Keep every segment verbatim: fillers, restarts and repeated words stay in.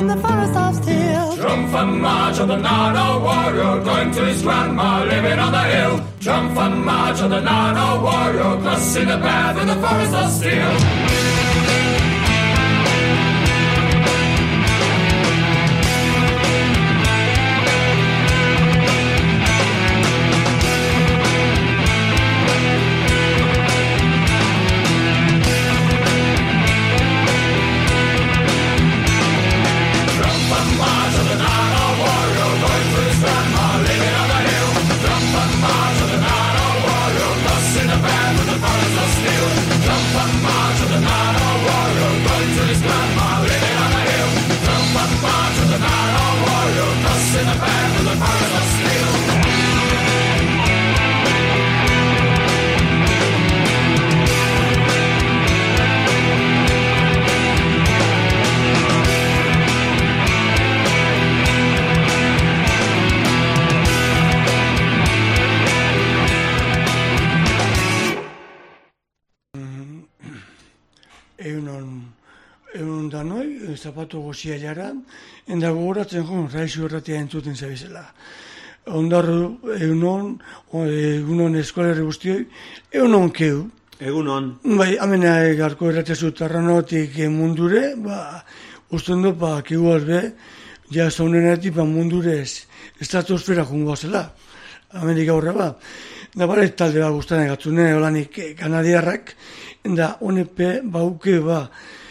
in the forest of steel. Triumphant march of the Nano warrior, going to his grandma living on the hill. Triumphant march of the Nano warrior, crossing the path in the forest of steel. Zapatu gozia jara, enda gogoratzen joan, raizu erratia entzuten zabizela. Ondarru, egunon, egunon eskolarri guztioi, egunon keu. Egunon. Bai, amena garko erratezu tarranotik mundure, ba, usten du, ba, keu albe, ja zaunenetik, ba, mundurez, estratosfera jungo zela. Amendik aurra, ba. Da, bare, talde ba, guztane gatzune, holanik kanadiarrak, enda, honepe, ba, uke, ba,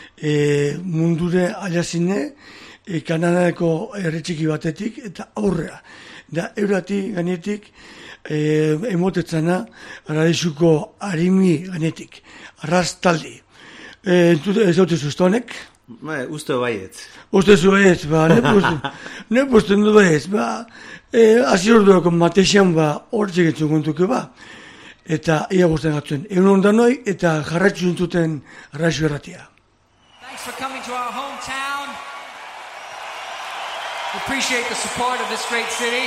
E, mundure aliazine e, Kanadako erretxiki batetik eta aurrea. Da, eurati ganetik e, emotetzana Aradizuko harimi ganetik. Arraztaldi. E, ez dut ez ustonek? Ba, uste baiet. Uste zu baiet, ba, ne posten du baiet, ba, e, hasi orduako mateixan, ba, hor txegetzen kontuke, ba. Eta ia guztien gatzuen. Egun ondanoi eta jarratxu entzuten Arraizu erratia. Thanks for coming to our hometown. We appreciate the support of this great city.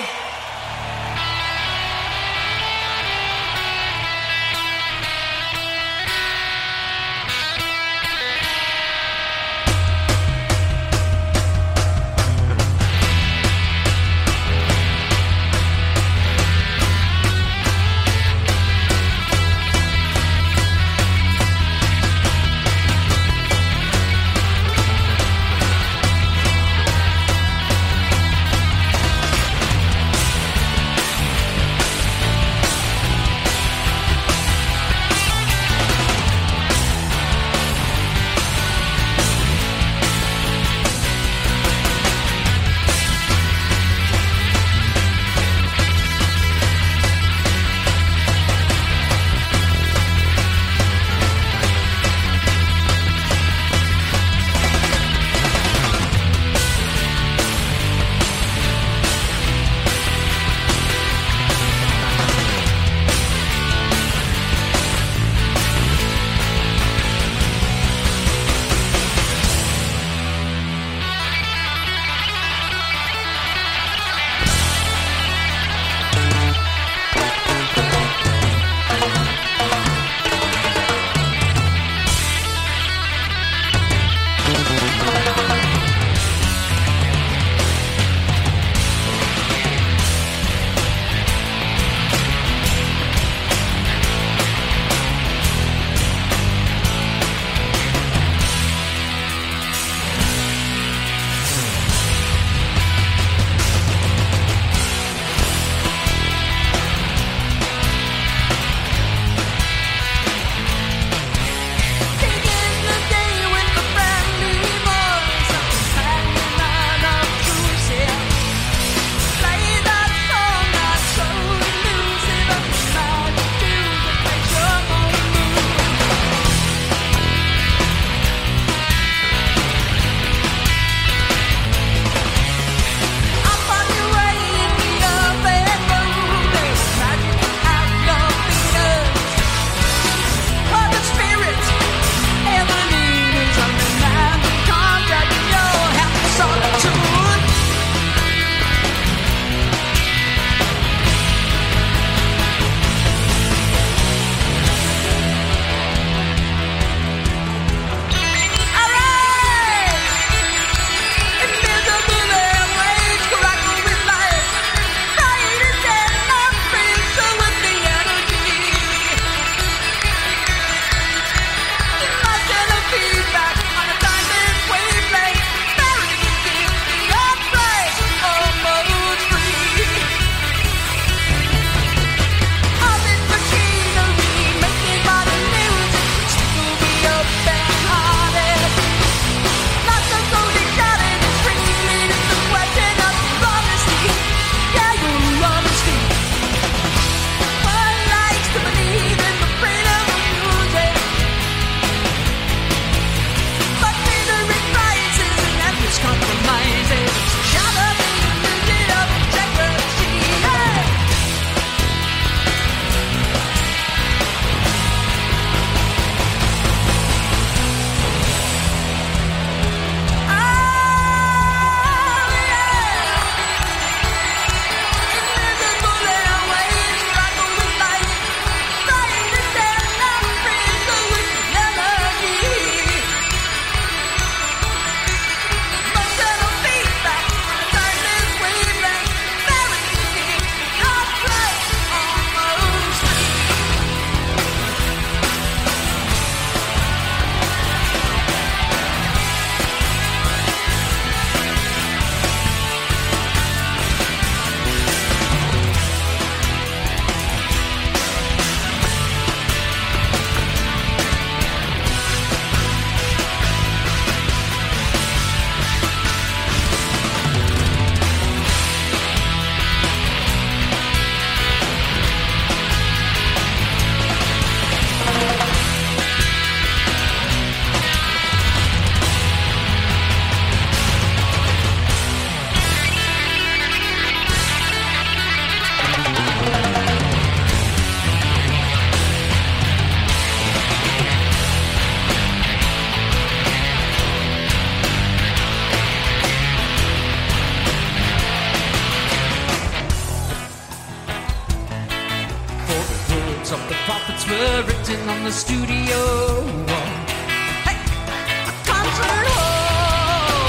sitting on the studio wall. Hey, a concert hall.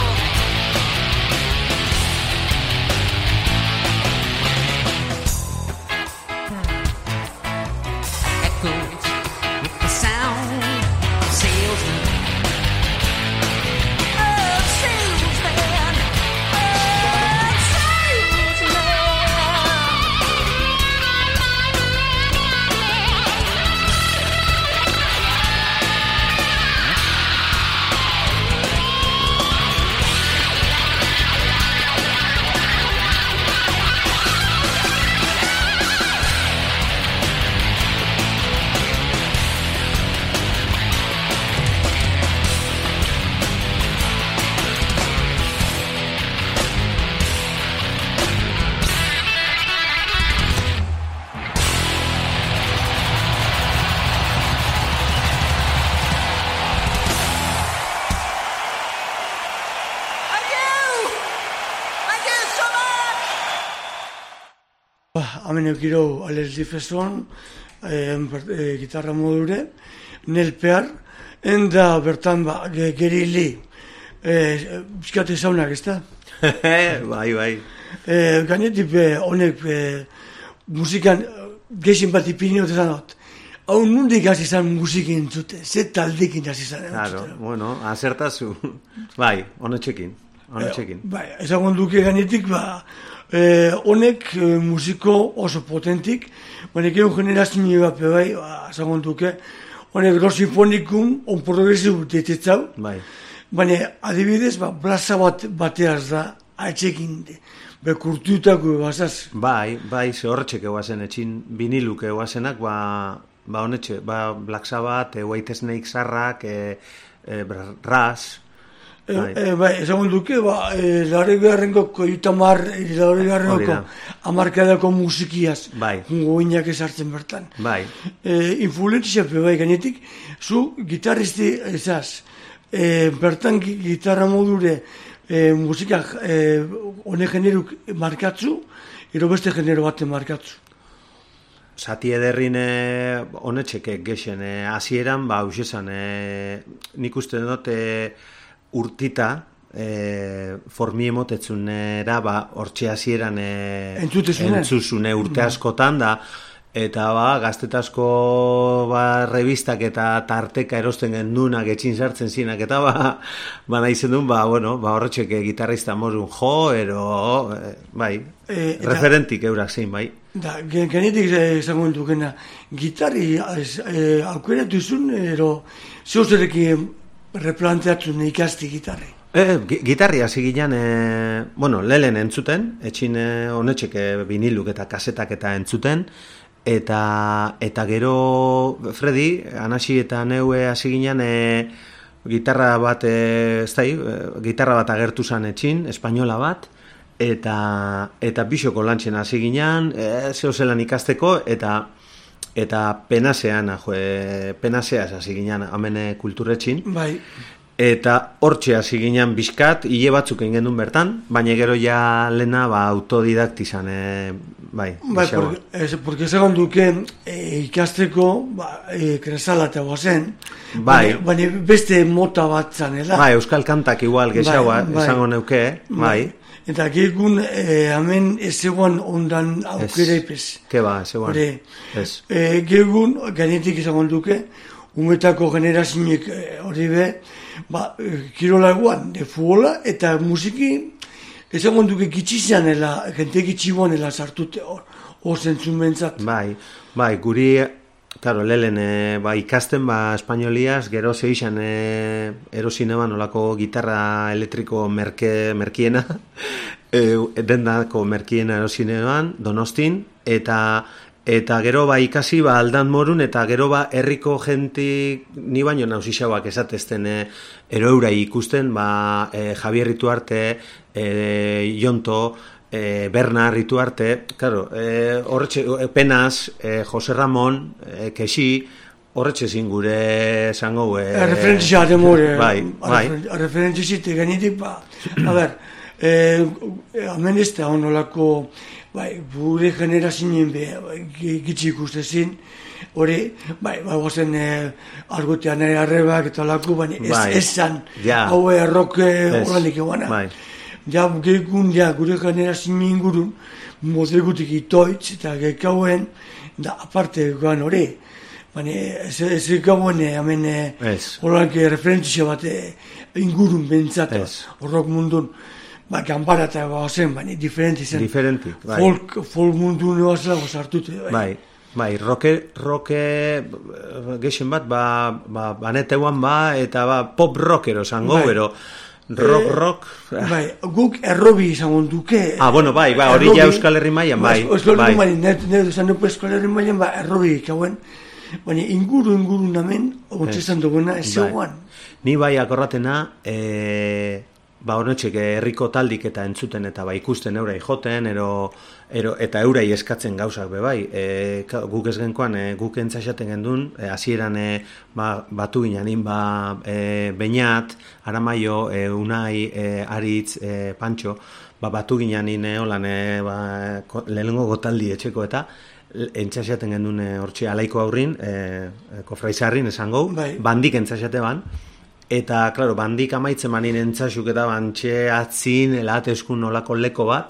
Echoes with the sound of salesmen. Oh, salesman. Oh, salesman. Hemen eukiro Alex Jefferson, eh, eh, gitarra modure, Nel Peart, enda bertan ba, Gary Lee, eh, bizkate zaunak, ez da? Bai, bai. Eh, Gainetik honek eh, musikan gehien bat ipini dut esan dut. Hau nundik hasi zan musikin zute, ze taldekin hasi zan. Claro, bueno, azertazu. Bai, honetxekin. Honetxekin. Eh, bai, ezagun duke gainetik, ba, eh, honek eh, musiko oso potentik, baina egun generazio bat bai, ba, ezagun duke, honek gros sinfonikum, on progresibu detetzau, Bai. baina adibidez, ba, plaza bat bateaz da, atxekin, bekurtutako bazaz. Bai, bai, ze horretxek eguazen, etxin viniluk eguazenak, ba, ba honetxe, ba, Black Sabbath, e, White Snake Sarrak, e, e, Ras, Bai, e, bai ezagun duke, ba, e, laure garrenko koitamar, laure garrenko amarkadako musikiaz, bai. Goinak esartzen bertan. Bai. E, influentzia bai gainetik, zu gitarristi ezaz, e, bertan gitarra modure e, musika e, hone generuk markatzu, ero beste genero baten markatzu. Zati ederrin honetxeke gexen, hasieran ba, hausesan, e, nik uste dut, e, urtita, e, formi emotetzunera, ba, hortxe hasieran e, entzuzune urte askotan da, eta ba, gaztetasko ba, revistak eta tarteka erosten gendunak etxin sartzen zinak, eta ba, ba nahi zen duen, ba, bueno, ba, horretxeke gitarrista morun jo, ero, e, bai, e, referentik eurak zein, bai. Da, genetik esango dukena, gitarri e, aukeratu zuen, ero, zeuzerekin replanteatzen ikasti gitarri. E, gitarri hasi ginen, e, bueno, lehen entzuten, etxin honetxek viniluk eta kasetak eta entzuten, eta eta gero Freddy, Anasi eta neue hasi ginen, e, gitarra bat, e, ez da, e, gitarra bat agertu zan etxin, espainola bat, eta eta bisoko lantzen hasi ginen, e, zeo zelan ikasteko, eta eta penasean, jo, penaseaz hasi ginen hemen kulturetxin. Bai. Eta hortxe hasi ginen bizkat, hile batzuk egin genuen bertan, baina gero ja lena ba, autodidaktizan, e, bai. Bai, porque, es, porque segon duke e, ikasteko ba, e, kresalata guazen, bai. baina, baina beste mota bat zanela. Bai, euskal kantak igual gehiagoa, bai, esango neuke, bai. bai. Eta gehiagun, e, hemen ez eguan ondan aukera ipez. Ke ba, ez eguan. Ez. E, gehiagun, gainetik esan duke, umetako generazioek hori be, ba, kirola eguan, de futbola, eta musiki, esan duke gitxizanela, jente gitxiboanela sartute hor, hor zentzun bentzat. Bai, bai, guri, claro, lehen, e, ba, ikasten, ba, espainoliaz, gero zeixan, e, erosine ban, olako gitarra elektriko merke, merkiena, e, dendako merkiena erosine ban, Donostin, eta eta gero ba ikasi ba aldan morun, eta gero ba herriko jentik ni baino nausixauak esatezten e, eroeurai ikusten, ba e, Javier Rituarte, e, Jonto, e, Bernard Rituarte, claro, e, horretxe, e, Penaz, e, Jose Ramon, e, Kexi, horretxe zin gure esango... E, referentzia demore, bai, bai. referentzia zite genitik, ba, a ber, E, hemen ez da honolako, bai, gure generazioen be, bai, gitzi ikustezin, hori, bai, bai, gozen e, argotean ere arrebak eta lako, baina ez, Bai. ez zan, Ja. hau erroke Ez. horrelik eguana. Bai. Ja, gehiagun, ja, gure generazioen ingurun, modegutik itoitz eta gekauen, da, aparte goan hori, baina ez, ez gekauen, hemen, Ez. horrelik referentzia bat e, ingurun bentsat, Ez. horrok mundun, ba, ganbara eta zen, baina diferenti zen. Diferentik, bai. Folk, folk mundu nebazela gozartute, bai. Bai, bai, roke, roke gexen bat, ba, ba, baneteuan ba, eta ba, pop rockero zango, Bai. bero, rock, Eh, rock, Bai, guk errobi izango duke. Ah, bueno, bai, bai, hori ja Euskal Herri mailan, bai, Euskal bai. Herri mailan, nire nire duzan dugu Euskal Herri mailan, ba, errobi ikauen, baina inguru inguru namen, ontzizan duguna, ez Bai. zegoan. Ni bai akorratena, e, ba honetxek herriko taldik eta entzuten eta ba ikusten eurai joten, ero, ero, eta eurai eskatzen gauzak be bai. E, ka- guk ez genkoan, e, guk entzaxaten gendun, e, hasieran e, ba, batu ginanin, ba, e, Beñat, Aramaio, e, Unai, e, Aritz, e, Pantxo, ba, batu ginanin, e, holan, e, ba, ko- lehenengo gotaldi etxeko eta, entzaxaten gendun e, hortxe alaiko aurrin, e, e, kofraizarrin esango, Bai. bandik entzaxate ban, eta, klaro, bandik amaitzen manin entzaxuk eta bantxe atzin, elateskun nolako leko bat,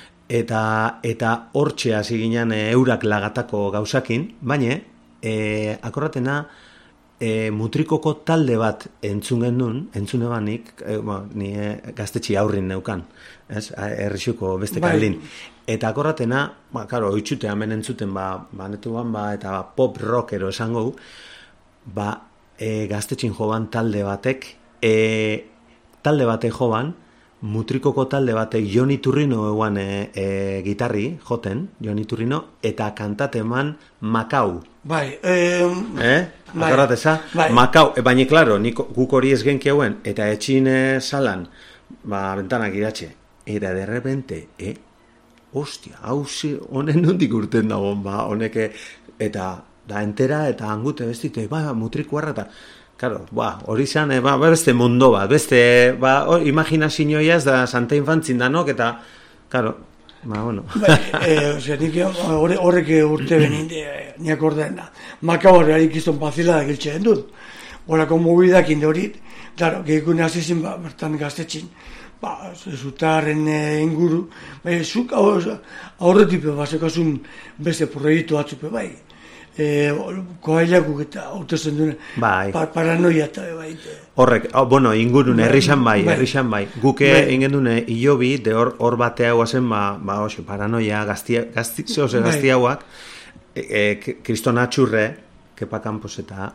eta eta hortxe hasi ginen e, eurak lagatako gauzakin, baina, e, akorratena, e, mutrikoko talde bat entzun gendun, entzun ebanik, e, ba, ni e, gaztetxi aurrin neukan, ez, herrixuko beste Bai. kaldin. Eta akorratena, ba, karo, oitzute hemen entzuten, ba, banetuan, ba, eta pop rockero esango, ba, e, gaztetxin joban talde batek, e, talde batek joban, mutrikoko talde batek Jon Iturrino eguan e, e, gitarri joten, Jon Iturrino, eta kantateman Makau. Bai, eh, Eh? Bai. Akorrateza? Bai. Makau, e, baina, klaro, nik, guk hori ez genki hauen, eta etxin e, salan, ba, bentanak idatxe, eta de repente, eh, ostia, hauzi, honen nondik urten dagoen, ba, honeke, eta, da, entera, eta angute bestite, ba, mutrikuarra, eta, claro, ba, hori zan, eh, ba, beste mundo bat, beste, ba, hor, imaginazioiaz da Santa Infantzin danok, eta, claro, ba, bueno. bai, eh, osea, nik horre, horrek urte benin, eh, niak ordena, makabore harik izan bazila da giltxeen dut. Horako mobidakin horit, claro, gehikune azizin, ba, bertan gaztetxin, ba, zutarren eh, inguru, bai, zuk aurretipe basekazun beste proiektu batzupe, bai. E, koailakuk eta autozen duen Bai. pa, paranoia eta bai. Horrek, oh, bueno, ingurun, herrixan bai, Bai. herrixan bai. Guke Bai. ingendune ilobi, de hor, hor batea guazen, ba, ba, oso, paranoia, gaztia, gazti, zehose Bai. gaztiauak, e, e, Kristona Txurre, Kepa Campos eta,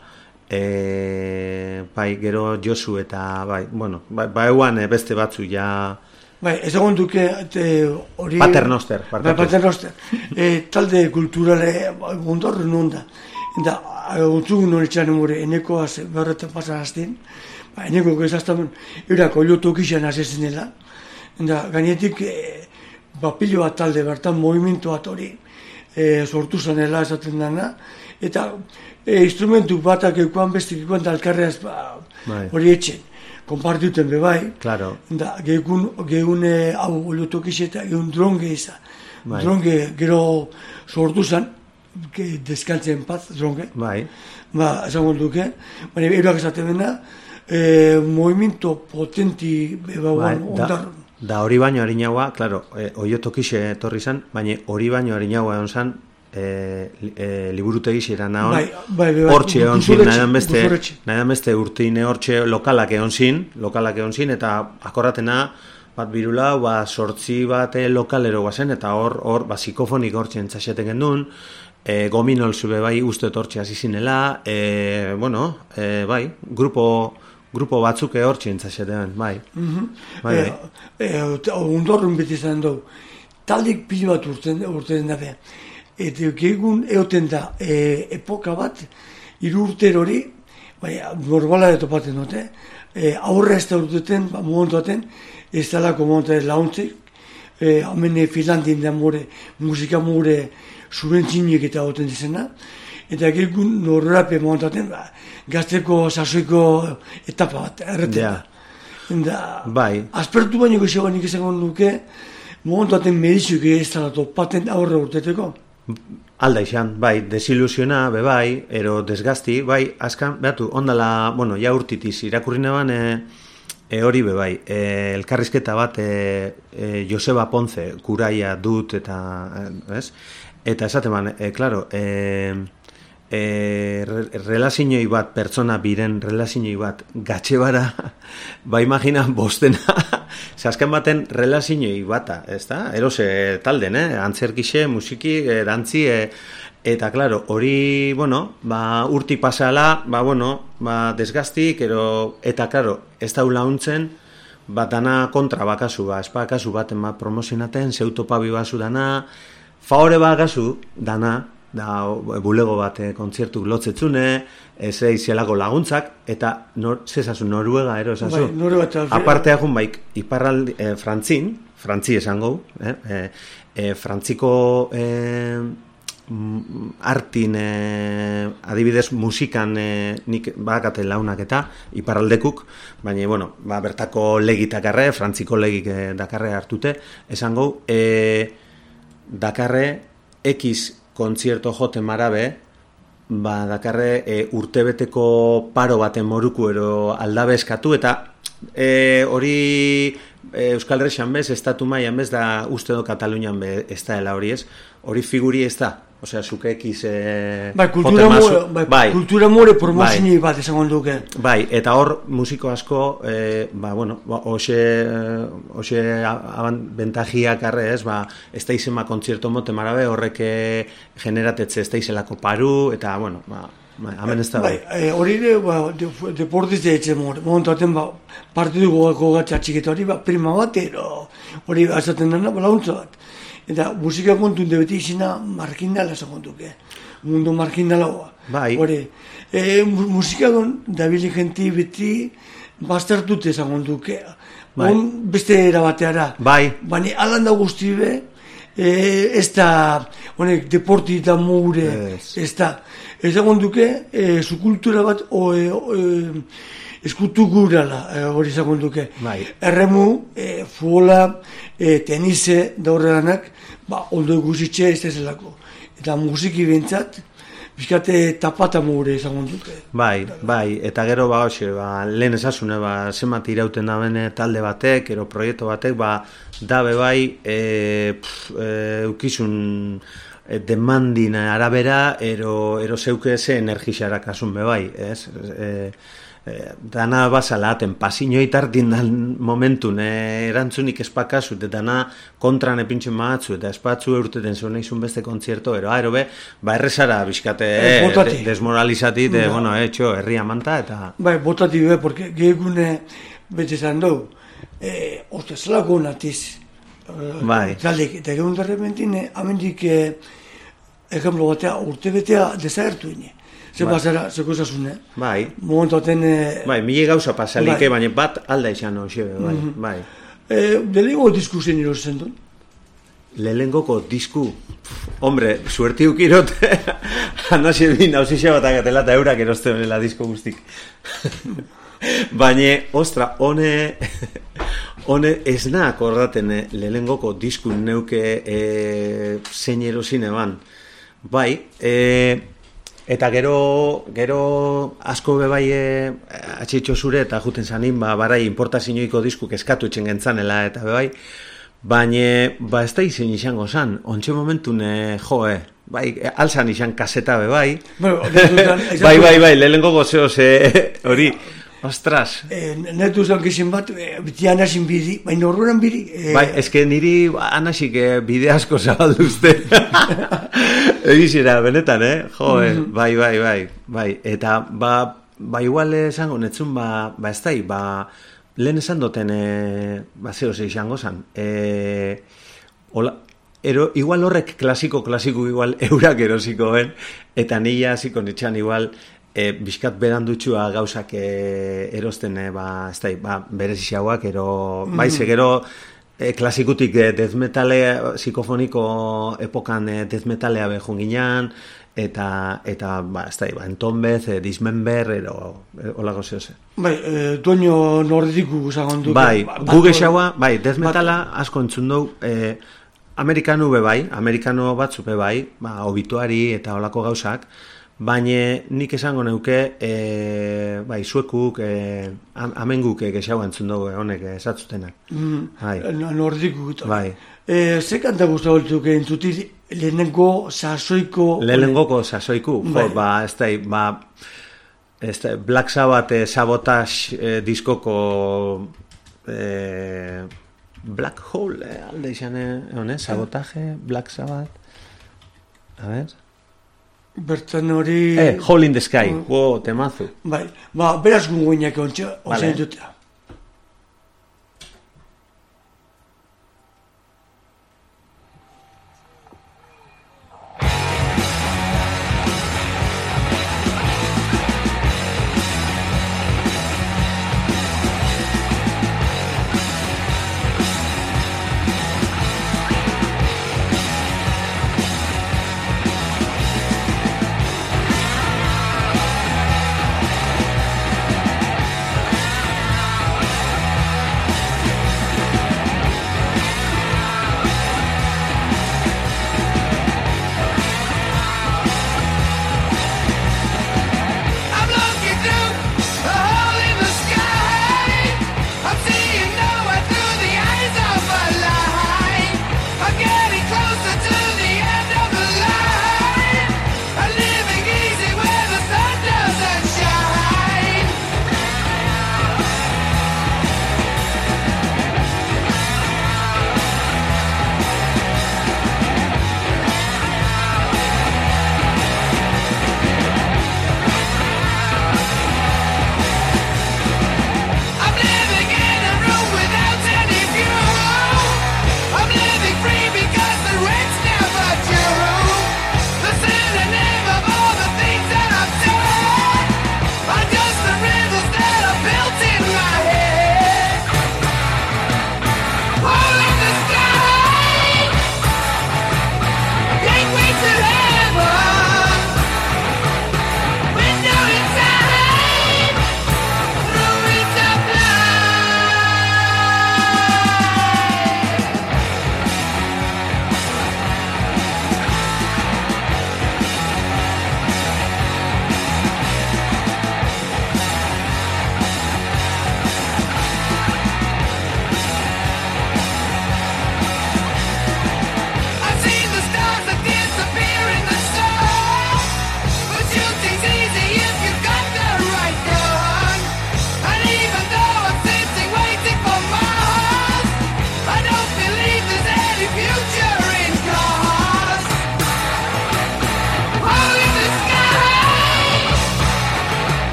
e, bai, gero Josu eta, bai, bueno, bai, ba eguan e, beste batzu ja, Bai, ezagun duke te, hori... Paternoster, Bai, barkatu. Paternoster. E, talde kulturale gondorren non da. Eta, utzugun hori txan emore, eneko az, berretan pasan azten, ba, eneko gezaztamen, eurako oliotok izan azezenela. Eta, gainetik, e, ba, pilo bat talde bertan, movimentu bat hori, e, sortu zanela esaten dana, eta e, instrumentu batak eukoan bestik eukoan dalkarreaz, ba, Bai. hori etxen. Konpartuten be bai, Claro. da, gegun, geune hau oliotokiz eta geun dronge izan. Bai. Dronge gero sortu zan, ge, deskantzen paz, dronge. bai, Ba, esango duke, baina eroak esaten dena, e, movimiento potenti bai, bebauan da, ondar. da hori baino harinaua, claro, e, oiotokixe etorri zan, baina hori baino harinaua egon zan, e, li- e, liburutegi ziren naon, Bai, bai, bai, bai, hortxe egon zin, Duzuretxe, nahian beste, Duzuretxe. nahian beste urtine hortxe lokalak egon zin, lokalak egon zin, eta akorratena, bat birula, ba, sortzi bat eh, lokalero guazen, eta hor, hor, ba, psikofonik hortxe entzaxeten gendun, e, gominol zube bai uste hortxe hasi zinela, e, bueno, e, bai, grupo, grupo batzuk hortxe entzaxeten, bai. Bai, bai. E, e, ondorren beti izan dugu. Taldik pilo bat urten, urten dabe. Eta gegun eoten da e, epoka bat, hiru urter hori, bai, normala topaten dute, e, aurre ez da urteten, ba, momentuaten, ez dalako momentuaten launtzik, e, hamene Finlandin da more, musika more, subentzinik eta goten dizena, eta gegun norrape momentuaten, ba, gazteko sasoiko etapa bat, erreten Ja. da. Da, Bai. aspertu baino gehiago nik izango nuke, momentu aten medizioik ez dara patent aurre urteteko. Alda izan, bai, desilusiona, be bai, ero desgazti, bai, askan, behatu, ondala, bueno, ja urtitiz, irakurri neban, e, e, hori be bai, e, elkarrizketa bat, e, e, Joseba Ponce, kuraia dut, eta, ez? Eta esaten man, e, klaro, e, e, re, relazioi bat, pertsona biren relazioi bat, gatxebara, ba imagina, bostena, zasken baten relazioi bata, ez da? Erose talden, eh? Antzerkixe, musiki, e, dantzi, e, eta, klaro, hori, bueno, ba, urti pasala, ba, bueno, ba, desgaztik, ero, eta, klaro, ez da launtzen, ba, dana kontra bakazu, ba, espa kasu baten ba, promozionaten, zeutopabi basu dana, faore bakazu, dana, da bulego bat e, kontzertuk lotzetzune, ez eizelako laguntzak, eta nor, zezazu, Noruega, ero, esazu? Bai, Noruega. Apartea jun baik, iparraldi, e, frantzin, frantzi esango, eh? e, e, frantziko e, artin, e, adibidez musikan e, nik bakate launak eta iparraldekuk, baina, bueno, ba, bertako legitakarre, frantziko legik e, dakarre hartute, esango, e, dakarre X kontzierto joten marabe, ba, dakarre e, urtebeteko paro baten moruku ero aldabe eskatu, eta e, hori e, Euskal Herrian bez, estatu mailan bez, da uste do Katalunian be, ez da hori ez, hori figuri ez da, osea, zuke ekiz e, bai, kultura more, bai, bai, kultura more promozini bai, bat esango duke. Bai, eta hor musiko asko, e, ba, bueno, ba, hoxe, hoxe bentajiak arre ez, ba, ez da izema kontzierto mote marabe, horrek generatetze ez da izelako paru, eta, bueno, ba, hemen ez da bai. Bai, hori de, ba, deportiz de etxe momentu aten, ba, partidu gogako gatza txiketa hori, ba, prima bat, ero, hori azaten dena, ba, launtza bat. Eta musika kontun de beti izina markindala esan kontuke. Mundu markindala hoa. Bai. Hore, e, musika don, dabili genti beti bastartute esan kontuke. Bai. On beste erabateara. Bai. Baina alanda guzti be, e, ez da, honek, deporti eta moure, yes. ez da. Esan kontuke, e, su kultura bat, o, e, o, e, eskutu gurala, hori e, izango duke. Bai. Erremu, e, fuola, e, tenise, daurreranak, ba, ondo eguzitxe ez zelako. Eta musiki bintzat, bizkate tapata mugure izango duke. Bai, bai, eta gero, ba, hoxe, ba, lehen esasune, ba, zemat irauten da bene talde batek, ero proiektu batek, ba, dabe bai, e, pf, e, eukizun e, demandin arabera, ero, ero zeuke ze energixara kasun be bai, ez? E, Eh, dana basala aten pasinoi tartin dan momentun eh, erantzunik espakazut, eta dana kontran epintxen maatzu, eta espatzu eurteten zuen izun beste kontzierto, ero, aero be, ba errezara bizkate eh, de, desmoralizati, de, no. Bueno, eh, txo, herria manta, eta... Bai, botati be, porque gehegune bete zan dugu, eh, oste, zelako natiz, eh, bai. Zaldik, eta egun darrepentine, amendik, eh, ejemplo batea, urte betea desagertu ine. Ze bai. Pasara, zeko zasune. Bai. Momentu aten... E... Bai, mile gauza pasalike, bai. Baina bat alda izan hoxe, bai. Mm -hmm. Bai. E, Lehenko disku zen irozen duen? Lehenko disku? Hombre, suerti ukirot, anasi bin, hausixe bat agatela eta eurak eroste honela disko guztik. Baina, ostra, hone... Hone ez nahi akordaten eh, lehenko disku neuke eh, zein erosine ban. Bai, eh... Eta gero, gero asko bebai e, atxitxo zure eta juten zanin, ba, barai importazioiko diskuk eskatu etxen gentzanela eta bebai, baina ba, ez da izan izango zan, ontxe momentun, e, jo, e, bai, alzan izan kaseta bebai, bueno, bai, bai, bai, lehenko gozeo ze hori, ostras. E, Netu zankizin bat, e, biti anasin bidi, baina horrean bidi. E... Bai, eske niri anasik e, bide asko zabalduzte. Egizira, benetan, eh? Jo, eh? Mm-hmm. Bai, bai, bai, bai. Eta, ba, ba igual esango netzun, ba, ba ez da, ba, lehen esan duten, e, ba, zeo ze izango zan. E, hola, ero, igual horrek klasiko, klasiko, igual eurak erosiko, ben? Eta nila ziko nitxan, igual, e, bizkat berandutxua gauzak e, erosten, e, ba, ez da, ba, berezixauak, ero, mm-hmm. Bai, zegero, e, klasikutik e, death metale, psikofoniko epokan e, death metalea behun ginean, eta, eta ba, ez da, ba, Entombez, e, Dismember, ero, e, olako zehose. Bai, e, doino nordiku zagon du. Bai, ba, gu gexaua, bai, death metala asko entzun dugu, e, Amerikanu be bai, Amerikano batzu be bai, ba, obituari eta olako gauzak, baina nik esango neuke, e, bai, zuekuk, e, amenguk gexaua entzun dugu, honek esatzutenak. Mm, bai. Nordiku. Eta. Bai. E, ze kanta guztu holtzuk entzuti lehenengo sasoiko... Lehenengoko sasoiku, jo, bai. ba, ez da, ba, ez da, Black Sabbath eh, Sabotage eh, diskoko eh, Black Hole, eh, alde izan, eh, Sabotage, Black Sabbath, a ver... Bertan hori... Eh, Hole in the Sky, mm. Wow, temazu. Bai, ba, beraz gungoinak ontsa, ontsa Vale. entutea. Thank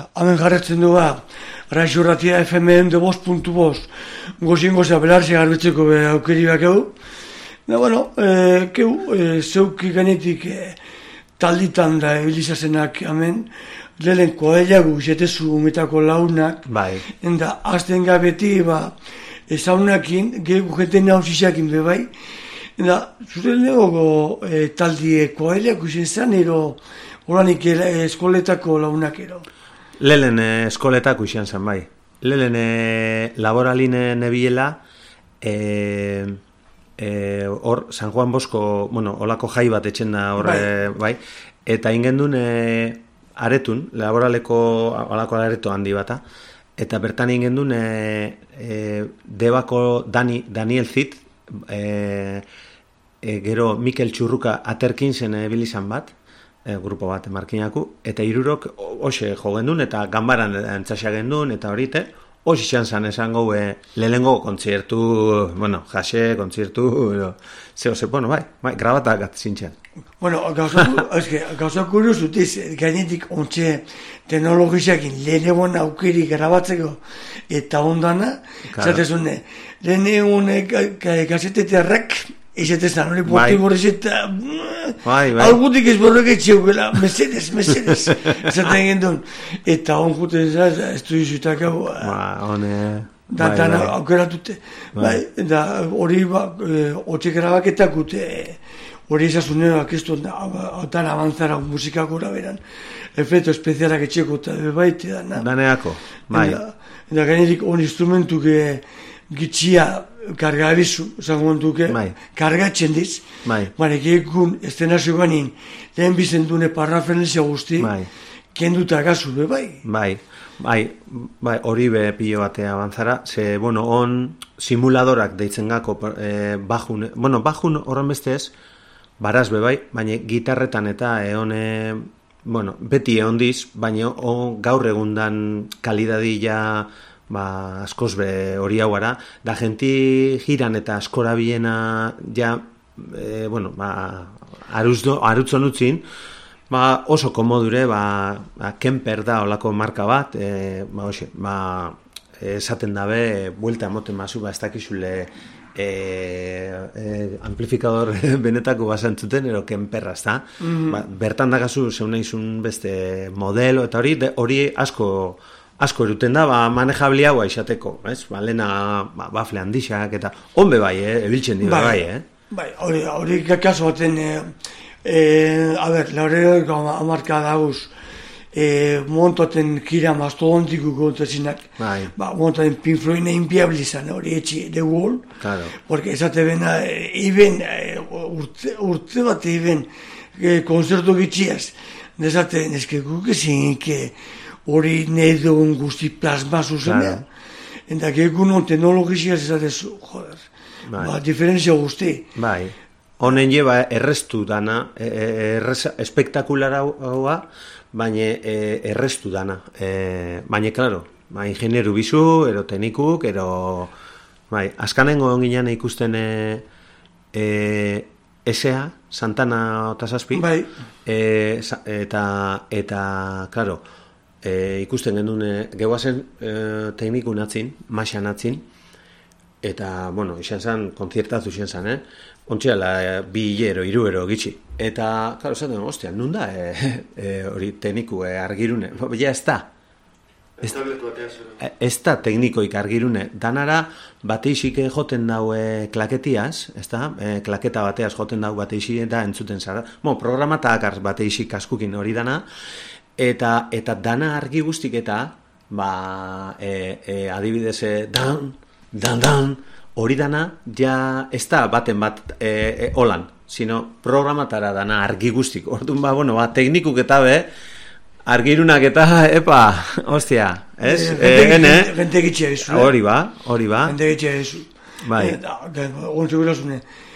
Hemen jarretzen du ba, Raixurratia F M de bost puntu bost, gozien goza belarze garbitzeko be aukeri bakeu. Da, bueno, e, keu, e, zeuki ganetik e, talditan da ebilizazenak hemen, lehen koailagu jetezu umetako launak, Bai. enda azten gabeti, ba, ezaunakin, gehiago jeten nauzizakin be bai, enda, zure lehogo e, taldi koailagu zen zen, ero, oranik e, eskoletako launak ero. Lelen eh, eskoletako izan zen, bai. Lelen eh, laboraline nebiela, eh, eh, hor, San Juan Bosko, bueno, olako jai bat etxen da hor, Bai. eh, bai. Eta ingendun eh, aretun, laboraleko, olako areto handi bata, eta bertan ingendun eh, eh, debako Dani, Daniel Zit, eh, eh, gero Mikel Txurruka aterkin zen ebilizan bat, E, grupo bat markinaku, eta hirurok hoxe jo gendun, eta ganbaran entzaxa gendun, eta horite, hoxe izan zan esango e, lehenengo kontziertu, bueno, jase, kontziertu, ero, zeo, ze, bueno, bai, bai, grabatak atzintxan. Bueno, gauza, eske, gauza kuriosutiz, gainetik ontxe teknologizakin lehenengoan aukeri grabatzeko eta ondana, Claro. zatezune, lehenengoan gazeteterrek, izetezan, hori porti borrezeta, Bai, bai. algutik ez borrek etxeukela, mesedez, mesedez, zaten gendun, eta hon juten zaz, ez du izutak hau, Ba, hone... da, bai, dana bai. aukeratute, bai, da, hori, ba, otxe grabaketak ute, hori izazunero akestu, otan avanzara musika gora beran, efeto espezialak etxeko, eta baite dana. Daneako, bai. Eta, eta gainerik on instrumentuk e, gitxia kargabizu, zango duke, Bai. kargatzen diz, Bai. bare, gekun estenazio ganin, lehen bizendune parraferenzia guzti, Bai. kenduta gazu, be bai. Bai, bai, bai, hori be pilo batea avanzara, ze, bueno, on simuladorak deitzen gako, eh, bajun, bueno, bajun horren beste ez, baraz be bai, baina gitarretan eta egon, eh, bueno, beti egon diz, baina on, gaur egundan kalidadilla, ba, askoz be hori hauara, da genti jiran eta askora biena, ja, e, bueno, ba, aruzdo, arutzon utzin, ba, oso komodure, ba, ba, Kemper da olako marka bat, e, ba, hoxe, ba, esaten dabe, buelta emoten mazu, ba, ez dakizule, e, e, amplifikador benetako basantzuten, ero Kemperra, ez da? Mhm. Ba, bertan dagazu, zeun nahizun beste modelo, eta hori, de, hori asko, asko eruten da, ba, manejabli haua izateko, ez? Ba, lehena, ba, bafle handixak, eta onbe bai, eh? Ebiltzen dira bai, bai, eh? Bai, hori, hori kaso baten, e, e, a ber, laurero amarka dauz, e, montaten kira mastodontiku kontazinak, Bai. ba, montaten Pink Floyd impiable izan, hori etxi, The Wall, Claro. porque esate bena, e, iben, e, urte, urte bat iben, e, konzertu gitxiaz, desate, neske guk ezin, que hori nahi dugun guzti plasma zuzenea, Claro. eta gekun on teknologiziaz esatezu, joder, Bai. ba, diferenzia guzti. Bai. Honen lleba errestu dana, e, e, erreza, espektakulara haua, baina e, errestu dana. E, baina, klaro, ba, ingenieru bizu, ero teknikuk, ero... Bai, askanengo ginean ikusten e, e, S A, Santana Otasazpi, Bai. e, sa- eta, eta, klaro, e, ikusten gendun, e, gehuazen e, teknikun atzin, maixan atzin, eta, bueno, izan zen, konziertatu izan zen, eh? Ontxeala, e, bi hilero, iruero, gitxi. Eta, klaro, zaten, ostia, nun da, e, e, hori tekniku e, argirune? Ja, ez da. Ez, e, ez da teknikoik argirune. Danara, bateisik joten dau e, klaketiaz, ez da? E, klaketa bateaz joten dau bateisik eta entzuten zara. Bueno, programa eta akar bateisik askukin hori dana, eta, eta dana argi guztik eta, ba, e, e, adibidez, e, dan, dan, dan, hori dana, ja, ez da baten bat e, e, holan, sino programatara dana argi guztik. Orduan, ba, bueno, ba, teknikuk eta be, argirunak eta, epa, ostia, ez? Eh, E, ene, gente gitxia izu. hori ba, hori ba. Gente gitxia izu. Bai. Ontsi gurasune.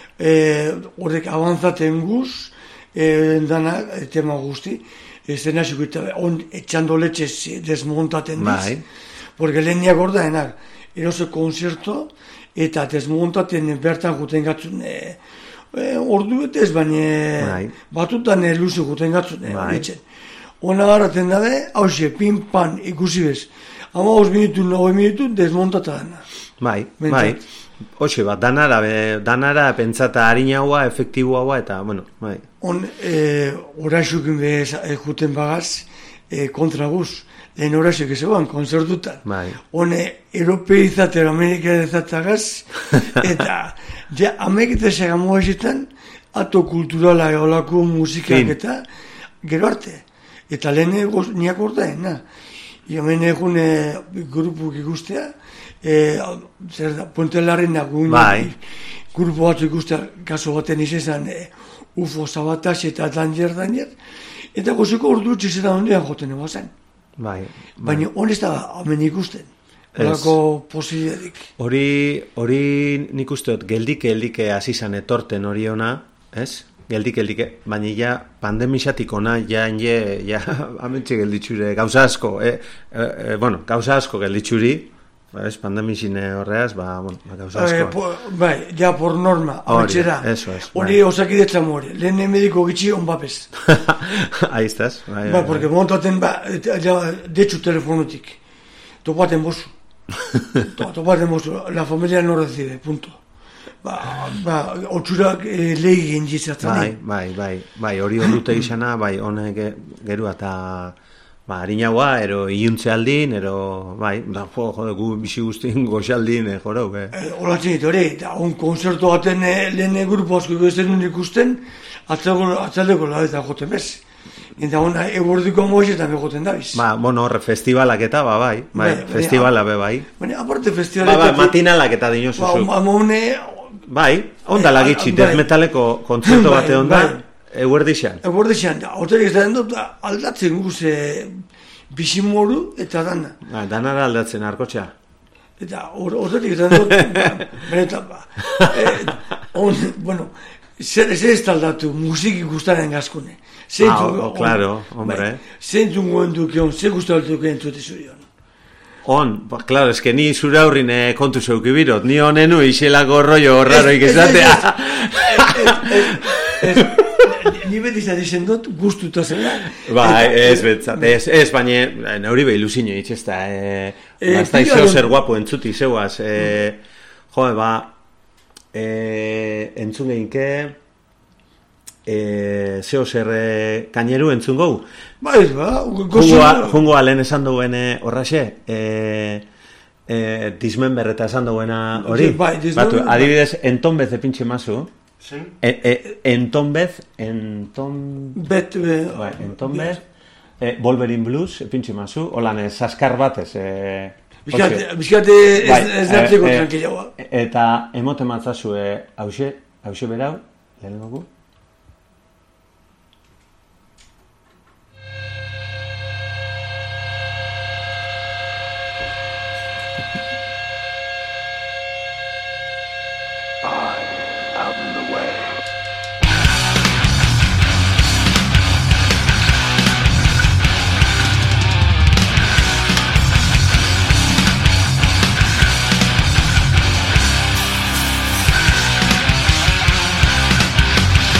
Horrek avanzaten guz, e, dana, e, tema guzti, estena xukita, on etxando letxez desmontaten diz. Bai. Porque leheniak ordaenak, erose konzerto, eta desmontaten bertan guten gatzun, e, e, ordu betez, baina Bai. batutan e, luze guten gatzun, e, Bai. etxen. Ona garaten dabe, hause, pin, pan, ikusi bez. Hama hos minutu, nogoi minutu, desmontata dana. Bai, Bentsat. bai. Hoxe, bat, danara, be, danara pentsata harinaua, efektiboaua, eta, bueno, bai. On, e, oraxukin bez, e, juten bagaz, e, kontra guz. Lehen oraxuk ezegoan, konzertutan. Bai. On, e, europeizatero, amerikarizatagaz, eta, ja, ameketa segamoa esetan, ato kulturala eolako musikak Fin. eta, gero arte. Eta lehen egoz, niak ordaen, na. Hemen egun e, grupuk ikustea, e, zer da, Puente Larrena gun Bai. grupo batzu ikustea, kaso baten izan e, U F O Sabatas eta Danger Danger, eta gozeko ordu txizetan ondean joten ego zen. Bai. Baina hon ez da hemen ikusten, Ez. horako posibilerik. Hori, hori nik uste dut, geldike, geldike hasi zan etorten hori ona, ez? Geldik, geldike, baina ja pandemisatik ona, ja, ja, ja, amentxe gelditxure, gauza asko, eh, eh, eh, bueno, gauza asko gelditxuri, ez, pandemizine horreaz, ba, bueno, ba, gauza Eh, asko. po, bai, ja por norma, Hori, ametxera. eso es, Hori bai. osakidetza more, lehen mediko gitxi on bapez. Ahí estás. Bai, Ba, bai, porque bai. montaten, ba, eta, ja, detxu telefonotik. Topaten bozu. To- Topaten bozu, la familia no recibe, punto. Ba, ba, otxurak e, lehi genjizatzen. Bai, bai, bai, bai, hori ondute izana, bai, honek gerua eta ba, harinaua, ero iuntze aldin, ero, bai, da, jo, jode, gu bizi guztien goxaldin, eh, joro, be. E, Olatzen dit, hori, eta un konzertu baten e, lehen grupo asko ikusten ikusten, atzaldeko, atzaldeko labeta joten bez. Eta hona, egordiko moixetan begoten dabiz. Ba, bueno, horre, festivalak eta, ba, bai, bai, Bai, festivala be, bai. Baina, aparte Ba, festivaletatik... ba, matinalak eta dinosu Ba, zu. amone... Bai, onda Eh, lagitxi, bai. death metaleko kontzertu Bai, bate onda, bai. eguerdixan. Egordexan, hotelik ez da dut, aldatzen guz e, bizimoru eta dana. Ba, danara aldatzen, arkotxa. Eta hotelik ez da dut, ba, benetan, ba. E, on, bueno, zer, zer ez da aldatu, musiki guztaren gazkune. Ah, o- o, claro, hombre. Zentzun goen dukeon, zer guztatu dukeon zute zurion. On, ba, claro, eske ni zure aurrin eh, kontu zeukibirot, ni honenu iselako rollo horraroik esatea. Ni beti izan dut, guztuta zela. Ba, Eta- ez betzat, ez, ez, baina, neuri behi luzinio hitz ez da, eh, Eh, ba, ez da pila izeo don- zer guapo entzuti zeuaz, eh, jode, ba, eh, entzun geinke, eh, zeo zer eh, kaineru entzun gau, Ba, ez ba, jungoa, gozu... jungoa lehen esan duen eh, horraxe, eh, eh, dismember eta esan duena hori, Bai, dismember, batu, bai. adibidez, entonbez de pintxe mazu, e, e, entonbez, enton... Bet, be, Bai, entonbez, eh, Wolverine Blues, pintxe mazu, holan ez, saskar batez, eh, bizkate, hoxe. bizkate ez, Bai, ez nartzeko eh, eh, tranquilagoa. Eta emote matzazu, eh, hause, hause berau, lehen dugu. I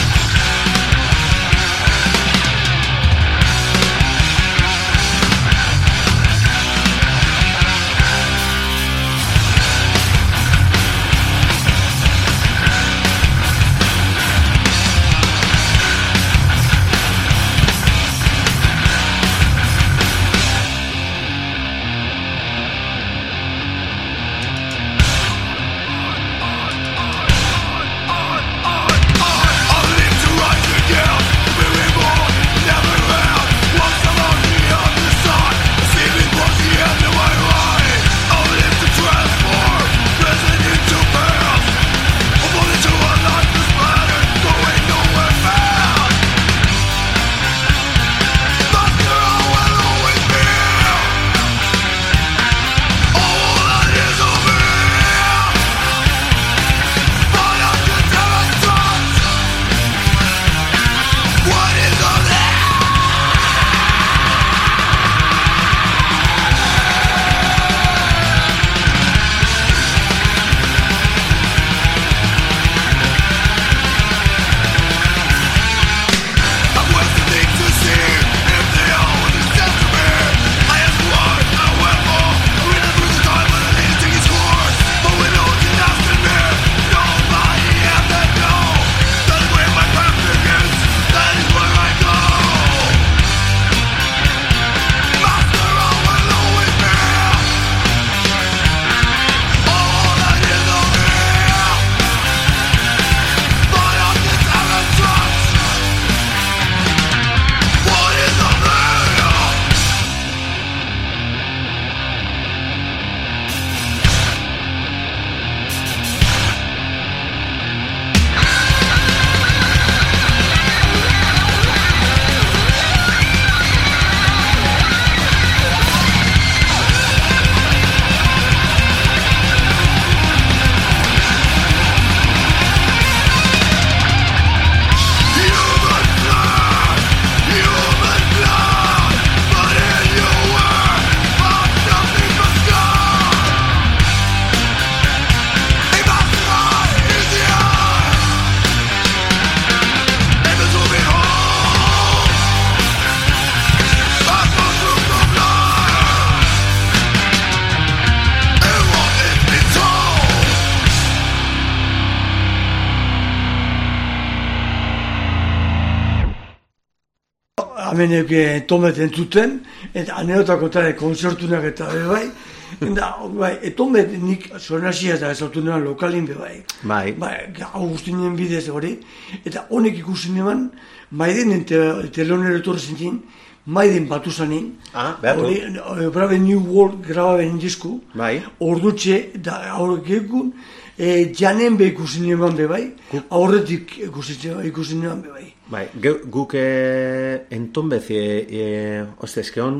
amenek entombet entzuten, eta aneotako tare konzertunak eta be bai, eta bai, entombet nik zonasia eta ezautu neban lokalin be bai. Bai. Bai, Agustinen bidez hori, eta honek ikusi neban, maiden te, telonero etorri zintin, maiden batu zanin, Ah, behatu. hori, brabe New World grababen disku, Bai. ordutxe, da aurrek egun, e, janen be ikusi neban be bai, aurretik ikusi, ikusi neban be bai. Bai, ge- guk eh, entonbez, e, e, oste, eske hon,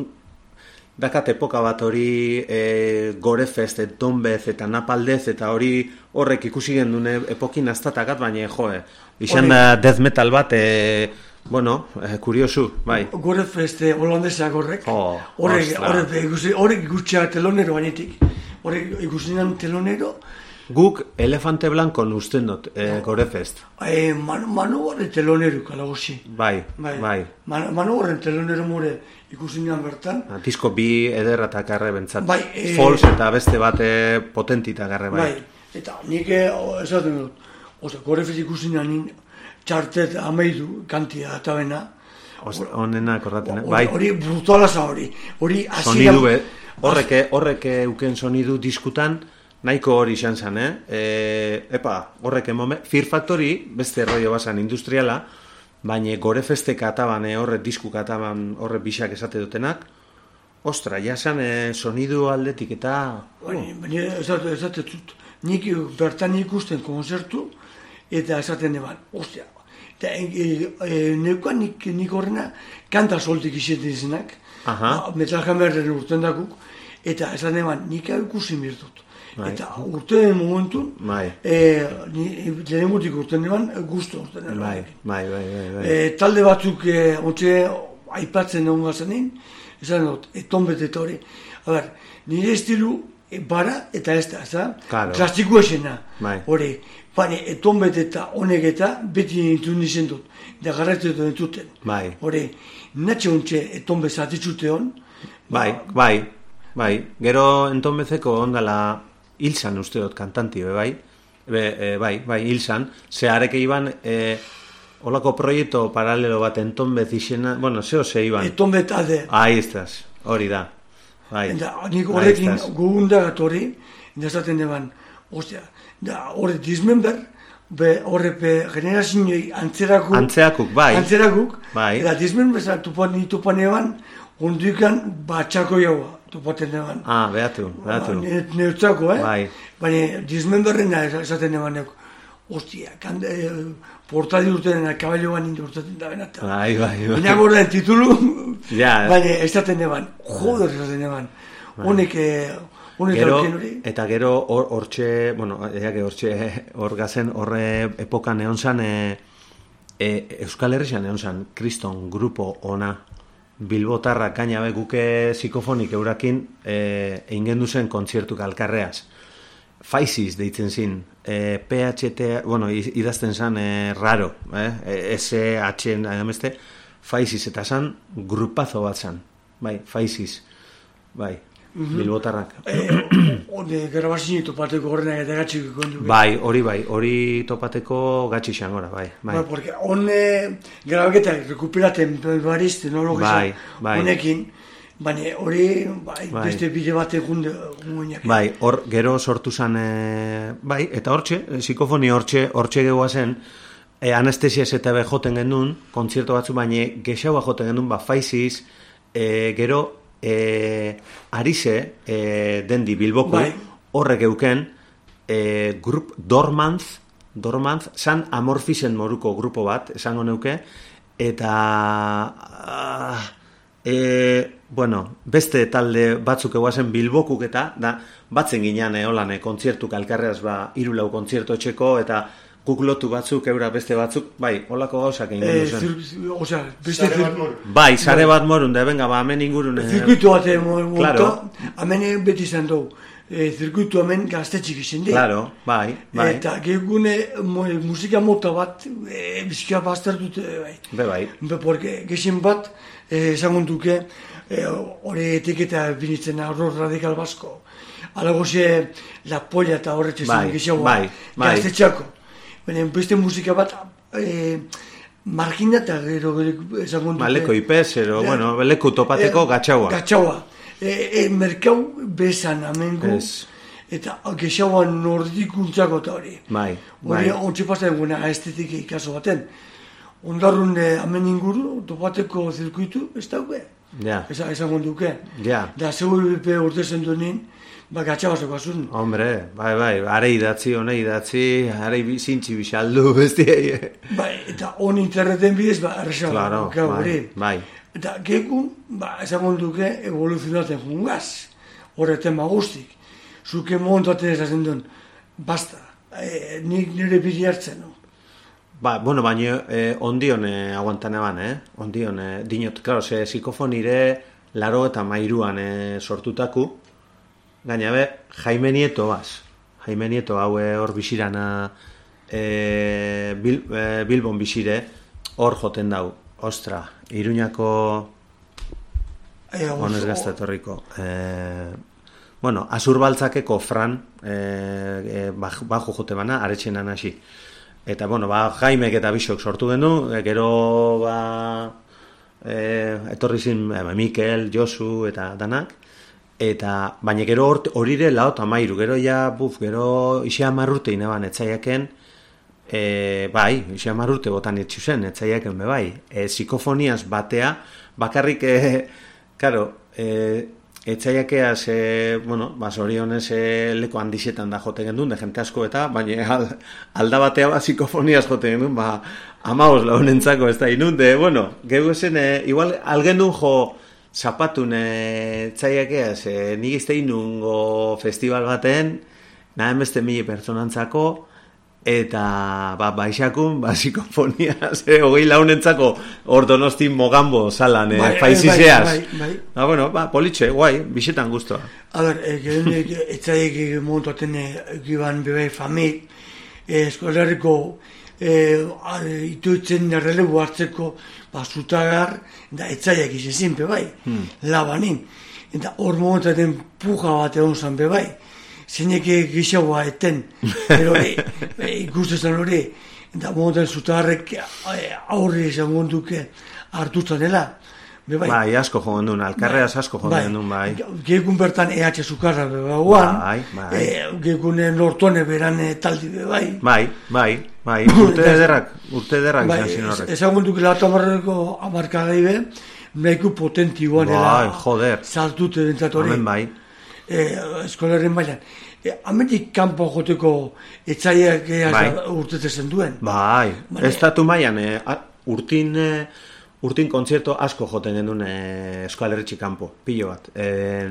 dakat epoka bat hori e, Gorefest, entonbez eta Napaldez, eta hori horrek ikusi gendune epokin aztatakat, baina joe, izan da death metal bat, e, bueno, e, kuriosu, bai. Gorefest holandesak horrek, Oh, horrek, ostra. horrek, ikusi, horrek ikustea telonero bainetik, horrek ikusi neban telonero, Guk elefante blankon usten dut, e, Gorefest. e, manu, manu horre telonero kalagosi. Bai, bai. bai. Man, manu horren telonero more ikusi neban bertan, Disko bi ederra garre bentsat. Bai, e- Falls eta beste bate potentita garre, bai. bai, eta nik eh, esaten dut, oza, Gorefest ikusi neban nin, txartet amaidu kantia eta bena, Os- Onena korraten, eh? hori, bai. hori brutalaza hori, hori Sonidu, be, horrek, horrek euken sonidu diskutan, nahiko hori izan zen, eh? E, epa, horrek emome, Fear Factory, beste rollo basan industriala, baina Gorefestek ataban, eh, horre disku ataban, horre bisak esate dutenak, ostra, jasan eh, sonidu aldetik eta... Baina, baina esate, esate zut, nik bertan ikusten konzertu, eta esaten eban, ostia, eta e, e, neukan nik, nik horrena kanta soltik izaten izenak, Aha. Metal Hammerren urten dakuk, eta esaten eban, nik hau ikusi mirtut. Bai. Eta urten momentun, Bai. e, lehenengutik urten eban, gustu urten eban. Bai, bai, bai, bai, bai. E, talde batzuk e, ontxe aipatzen egon gazenin, esan dut, etonbet eta hori. A ber, nire estilu e, bara eta ez da, ez da? Claro. Klasiko esena. Bai. Hori, baina etonbet eta honek eta beti nintu nizien dut. Da garratu dut entzuten. Bai. Hori, natxe ontxe etonbet zatitzute hon. Bai, bai, bai. Gero entonbezeko ondala hilzan uste dut kantanti, be, bai? Be, e, bai, bai, hilzan. Zehareke iban, e, olako proiektu paralelo bat entonbez izena, bueno, zeo ze iban. Etonbet ade. Ahí estás, hori da. Bai. Eta nik Ahí horrekin estás. gugundagat hori, eta esaten deban, ostia, da horre dismember, be horrepe generazioi antzerakuk, Antzeakuk, bai. antzerakuk, Bai. eta dismember tupan, tupan eban, onduikan batxako jaua, tupaten eban. Ah, behatu, behatu. Neutzako, eh? Bai. Baina dismemberrena esaten eban, neuk, ostia, kande, eh, portadi urtenen, kaballo ban indi urteten da benata. Bai, bai, bai. Baina gorden titulu, Ja. baina esaten eban, joder esaten eban. Honek, eh, honek Gero, dauken hori. eta gero hor- hortxe, bueno, eake hortxe, hor gazen, horre epokan egon zan, e, e, Euskal Herrian egon zan, Kriston grupo ona, Bilbotarra gaina be guke psikofonik eurakin e, eingen zen kontziertuk alkarreaz. Faisiz deitzen zin, e, P H T, bueno, i- idazten zan e, raro, eh? S H adameste, Faisiz, eta zan grupazo bat zan, bai, Faisiz, bai, Bilbotarrak. Hone, grabazio topateko horrenak eta gatxik kondu. Bai, hori bai, hori topateko gatxi xangora, bai, bai. Ba, porque hone grabaketak rekuperaten bariz teknologisa Bai, bai. honekin, baina hori bai, Bai. beste bide batek gunde guinak. Bai, hor gero sortu zan, e, bai, eta hortxe, e, psikofoni hortxe, hortxe gegoa zen, e, anestesiaz eta be joten gendun, kontzierto batzu, baina gexaua joten gendun, ba, Faisiz, e, gero, e, Arise, e, dendi Bilboko, Bai. horrek euken, e, grup Dormantz, Dormantz, san Amorfisen moruko grupo bat, esango neuke, eta, ah, e, bueno, beste talde batzuk eguazen Bilbokuk eta, da, batzen ginean eolane kontziertuk alkarreaz, ba, irulau kontzierto etxeko, eta guk lotu batzuk, eura beste batzuk, bai, holako gauzak egin Eh, zen. zir, osea, beste zir, Bai, sare bat morun, da, venga, ba, hemen ingurun... eh, zirkuitu bat monta, Claro. hemen beti izan dugu. E, zirkuitu hemen gaztetxik izan di. Claro, bai, bai, Eta gegune mo- musika mota bat e, bizkia baztertut e, bai. be bai, Be, porque gexen bat eh, esango duke eh, hori etiketa binitzen horror radikal basko. Alagoze la polla eta horretxe Bai, zen gexagoa bai, bai. gaztetxako. Baina beste musika bat eh, margina eta gero esango dute. Ba, leku ipez, ero, bueno, leku topateko eh, gatxaua. Gatxaua. E, e, merkau bezan amengo, Ez. eta gexauan nordikuntzako eta hori. Bai, Hori, bai. ontsi pasa eguna estetik ikaso baten. Ondarrun eh, amen inguru, topateko zirkuitu, ez dauke. Ja, Esa, esango duke. ja. Da, zeu be urte zendunin, ba, gatxabazeko azun. Hombre, bai, bai, are idatzi, hone idatzi, are bizintzi bisaldu, bestiei. Bai, eta on interneten bidez, ba, erresa. Claro, duke hori. bai, bai. Eta gekun, ba, esango duke, evoluzionatzen jungaz. Horreten guztik. Zuke montaten esaten duen, basta, e, nik nire bili hartzen, no? Ba, bueno, baina eh, ondion eh, aguantan eban, eh? Ondion, eh, dinot, klaro, ze psikofonire laro eta mairuan eh, sortutaku, gaina be, Jaime Nieto baz. Jaime Nieto hau eh, hor bisirana eh, bil, eh, Bilbon bisire, hor joten dau. Ostra, Iruñako E, honez gazta etorriko. Eh, bueno, azurbaltzakeko Fran eh, eh, baj, bajo jote bana, aretxenan hasi. Eta, bueno, ba, Jaimek eta Bixok sortu gendu, e, gero, ba, e, etorri zin e, Mikel, Josu eta danak, eta, baina gero horire lau eta mairu, gero ja, buf, gero ise amarrute ineban etzaiaken, e, bai, ise amarrute botan etxu zen, etzaiaken be bai, e, psikofoniaz batea, bakarrik, e, karo, e, etzaiakeaz, e, bueno, ba, zorionez e, leko handizetan da jote gendun, de jente asko eta, baina al, alda batea ba, psikofoniaz jote gendun, ba, amaos launentzako ez da inun, de, bueno, gehu esen, e, igual, algendun jo zapatun e, etzaiakeaz, e, nik izte inungo festival baten, nahen beste mili pertsonantzako, eta ba, baixakun, ba, psikofoniaz, e, hogei launentzako ordonostin mogambo salan, e, Bai, faizizeaz. bai, bai, bai. Ah, bueno, ba, politxe, guai, bixetan guztua. A ber, e, geren etzaiek montaten egiban bebai famik, e, eskolarriko e, ituitzen errelebu hartzeko ba, zutagar, da etzaiek izezin bebai, hmm. labanin. Eta hor montaten puja bat egon zan bebai. Zeinek gixaua eten, pero e, e, ikustezen hori, eta montan zutagarrek aurri izango duke hartutzen dela. Be bai. Bai, asko joan duen, alkarreaz asko joan duen, bai. Gekun bertan E H Zukarra beba guan, Bai, bai. e, gekun lortone beran e, taldi be bai. Bai, bai, bai, urte ederrak, urte ederrak Bai, izan zin horrek. ezagun duke lata marreko amarkadai be, nahiko potenti guan Bai, joder. saltute bentzat hori. Hemen bai. E, eskolarren bailan. E, Amendik kanpo joteko etzaiak Bai. urtetzen duen. Bai, Bale. estatu mailan, e, a- urtin, e, urtin kontzerto asko joten genuen e, Euskal Herritxik kanpo, pilo bat. E,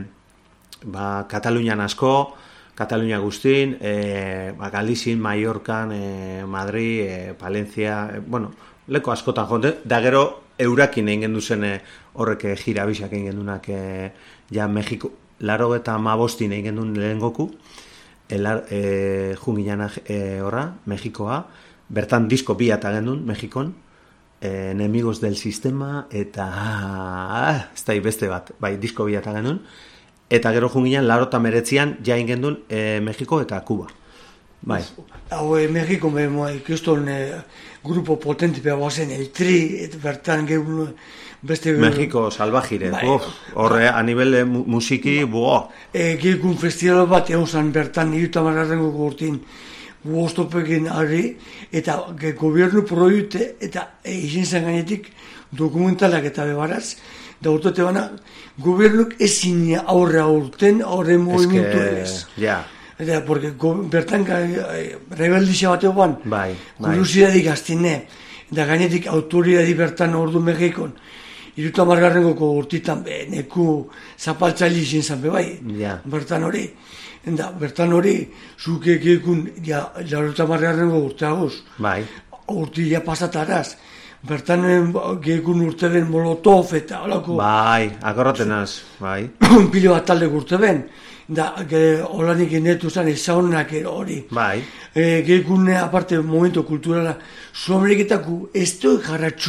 ba, Katalunian asko, Katalunia guztin, e, ba, Galizin, Mallorcan, e, Madrid, e, Palencia, e, bueno, leko askotan joten, da gero eurakin egin gendu zen e, horrek e, jira bisak egin gendunak e, ja Mexiko, laro eta mabostin egin gendun lehen goku, elar, e, junginan e, horra, Mexikoa, bertan disko bi eta gendun, Mexikon, e, Enemigos del Sistema, eta ah, ez da beste bat, bai, disko bi eta gendun, eta gero junginan laro eta meretzian jain gendun e, Mexiko eta Kuba. Bai. Hau, e, Mexiko, me, me, kriston e, grupo potente beha guazen, el tri, et bertan gehu beste... Mexiko salvajire, Bai. uf, horre, a nivel de mu musiki, buo. E, Gekun festival bat egon zan bertan, iruta margarrengo gortin, guoztopekin ari, eta ge, gobiernu proiute, eta e, izin zen gainetik dokumentalak eta bebaraz, da urtote bana, gobernuk ezin aurre aurten, aurre movimentu ez. Ja, Eta, porque go, bertan e, rebeldixa bat egon, bai, bai. kuriosidadi gaztine, eta gainetik autoridadi bertan ordu Mexikon, iruta margarrengoko urtitan, be, neku zapaltzaili izin zan, be bai, Ja. bertan hori. Eta, bertan hori, zuke gekun, ja, iruta margarrengo urteaguz, Bai, urti ja pasataraz, bertan gekun urte ben Molotov eta holako, bai, akorratenaz, bai. pilo bat talde urte ben, da, ge, holanik netu zan ezaunak hori. Bai, E, Gekune, aparte, momento kulturala, someriketako ez du jarratxu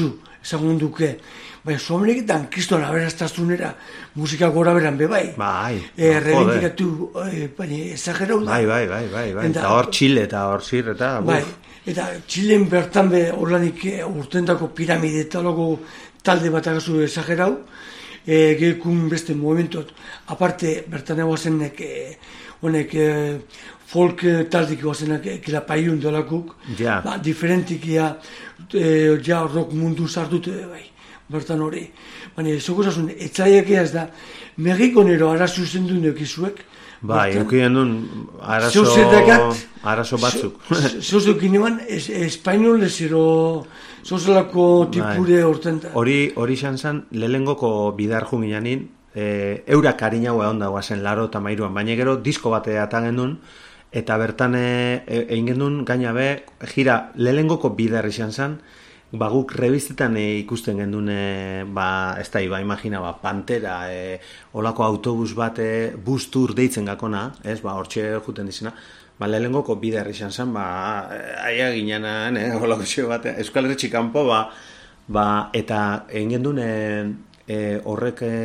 ezagun duke. Bai, Suameriketan kriston aberastazunera musika gora beran be bai. Bai, E, no, Rebindikatu, e, baina ezagerau da. Bai, bai, bai, bai, bai. Eta- Eta hor Txile eta hor Zir eta... Bai, buf. eta Txilen bertan be horlanik e, urtendako piramide eta logo talde bat agazu ezagerau, e, gekun beste momentot, aparte bertan egoazenek, e, honek e, folk e, taldik egoazenek e, kilapaiun dolakuk, Ja. ba, diferentik ja, e, ja rock mundu sartute bai, bertan hori. Baina, zoko zasun, etzaiak ez da, Mexikonero arazu zendu nekizuek, Bai, bertan. euki genuen arazo, Zeu zerdakat, arazo batzuk. Zozukin eman, es, espainolez ero zozelako tipure horten da. Hori hori izan zen, lehengoko bidar jungianin, e, eurak harinago egon dagoa zen laro eta mairuan, baina gero disko bate atan genuen, eta bertan e, e, egin genuen gainabe, jira, lehengoko bidar izan zen, ba guk revistetan e, ikusten gendun, e, ba, ez da, ba, imagina, ba, Pantera, e, olako autobus bat, e, bus tour deitzen gakona, ez, ba, hortxe juten dizena, ba, lehengoko bidar izan zen, ba, aia ginenan, e, olako xeo bat, Euskal Herri kanpo, ba, ba, eta egin gendun, e, e, horrek e,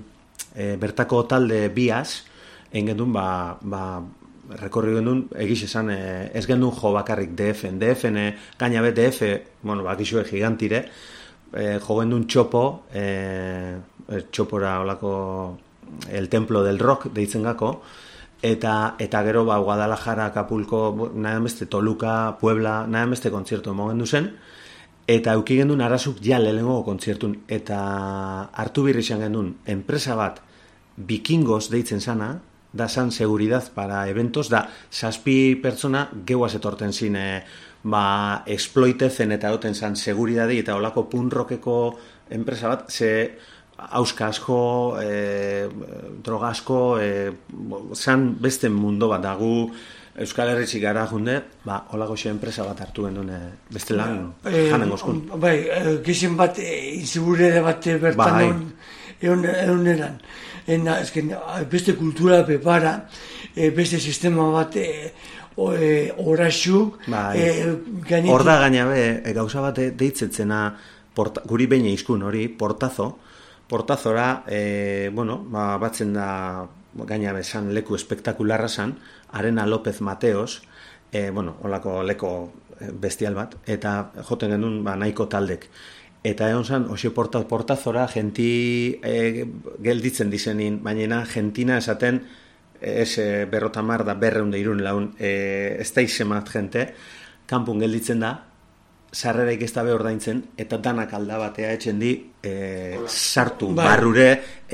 e, bertako talde biaz, egin gendun, ba, ba, rekorri gendun, egiz esan, e, ez gendun jo bakarrik D F-en, D F-en, e, gaina be D F, bueno, bakizue gigantire, e, jo gendun txopo, e, txopora olako el templo del rock deitzen gako, eta, eta gero ba, Guadalajara, Acapulco, nahi beste Toluca, Puebla, nahi beste kontzertu emogen duzen, eta euki gendun arazuk ja lehenengo kontzertun, eta hartu birri izan gendun, enpresa bat, Vikingos deitzen sana, da san seguridad para eventos, da zazpi pertsona geuaz etorten zin, e, ba, exploitezen eta oten zan seguridadi eta olako punrokeko enpresa bat, ze hauska asko, e, droga asko, e, zan beste mundo bat dagu, Euskal Herritxik gara junde, ba, olako xe enpresa bat hartu gendun, e, beste lan, Eh, janen gozkun. Bai, eh, gizien bat, e, inseguridade bat eh, bertan Bai. egon, egon, egon eran. En, ezken, beste kultura prepara, e, beste sistema bat e, o, e, oraxuk, Bai. e, gainetik- Hor da gaina be, e, gauza bat deitzetzena, porta, guri behin izkun hori, portazo, portazora, e, bueno, ba, batzen da, gaina be, san leku espektakularra san, Arena López Mateos, e, bueno, olako leko bestial bat, eta joten genuen ba, nahiko taldek. Eta egon zen, oso porta, portazora, genti e, gelditzen dizenin, baina gentina esaten, ez e, berrotamar da berreun da irun laun, e, ez da izemat jente, kanpun gelditzen da, sarreraik ez da behor daintzen, eta danak alda batea etxen di, e, sartu, Bai. barrure,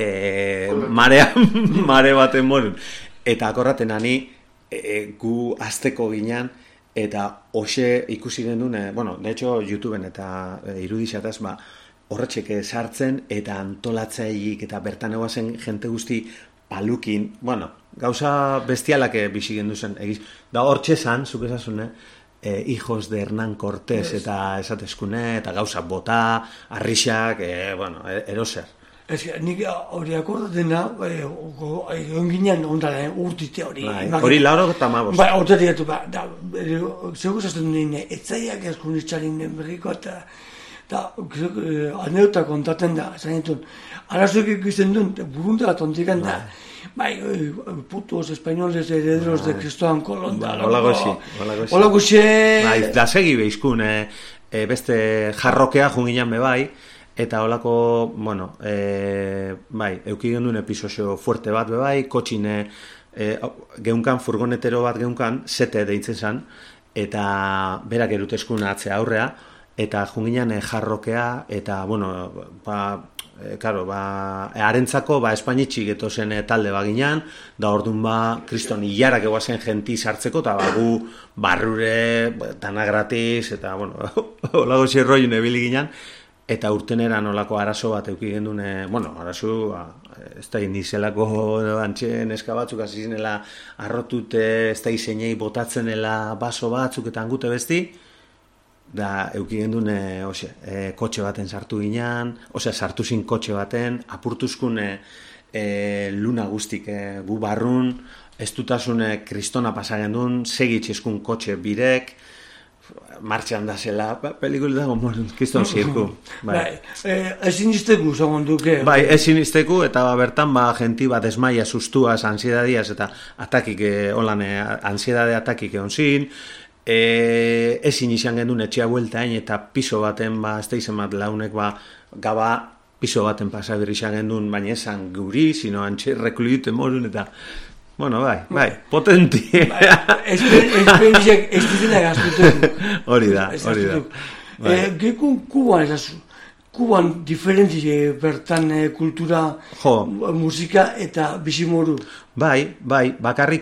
e, marea, mare baten morun. Eta akorraten ani, e, gu azteko ginean, eta hoxe ikusi genuen, e, bueno, de hecho, YouTubeen eta e, irudixataz, ba, horretxeke sartzen, eta antolatzaik, eta bertan egoazen jente guzti palukin, bueno, gauza bestialak bizi gendu zen, egiz. Da hortxe zan, zuk esazune, e, hijos de Hernán Cortés, eta esatezkune, eta gauza bota, arrixak, e, bueno, e, eroser. Ez, nik hori akordaten da, e, egon ginean ondara, eh, urtite hori. Bai, imagina- hori lauro eta amabost. Ba, horretik gatu, ba, da, zego zazen nire, etzaiak eskun itxarin berriko, eta, eta, eh, aneuta kontaten da, zainetun, arazoek ikusten duen, burunda tontikan da, bai, eh, putos espainoles herederos de Cristoan Colón, da, Ba, hola goxi, hola goxi. hola goxe, Bai, da segi behizkun, e, e, beste jarrokea junginan be bai, eta holako, bueno, e, bai, euki gendun episodio fuerte bat be bai, kotxine, e, geunkan furgonetero bat geunkan, sete deitzen zan, eta berak eruteskun atzea aurrea, eta junginan e, jarrokea, eta, bueno, ba, e, claro, ba, harentzako, ba, espainitxik etozen e, talde baginan, da ordun ba, kriston hilarak egoazen genti sartzeko, eta ba, gu barrure, dana gratis, eta, bueno, holago xerroiun ebili ginen, eta urteneran olako arazo bat euki gendun, e, bueno, arazo, ba, ez da indizelako antxen eska batzuk, hasi zinela arrotute, ez da izenei botatzenela baso batzuk eta angute besti, da euki gendun, e, ose, e, kotxe baten sartu ginean, ose, sartu zin kotxe baten, apurtuzkun e, e, luna guztik e, gu barrun, ez dutasune kristona pasagen duen, segitxezkun kotxe birek, martxan da zela, ba, pelikula dago, kiston zirku. Bai, eh, ezin izteku, zagon duke. Bai, ezin izteku, eta ba, bertan, ba, genti bat desmaia, sustuaz, ansiedadiaz, eta atakik, eh, holan, eh, ansiedade atakik egon zin, eh, ezin izan gendun etxea bueltain, eta piso baten, ba, ez da izan bat launek, ba, gaba, piso baten pasabirri izan gendun, baina esan guri, sino antxe rekluite morun, eta... Bueno, bai, bai, potenti. Esperientziak ez dizela gaztutu. Hori da, hori da. Gekun Kuban esazu. Kuban diferentzi bertan kultura, musika eta bizimoru. Bai, bai, bakarrik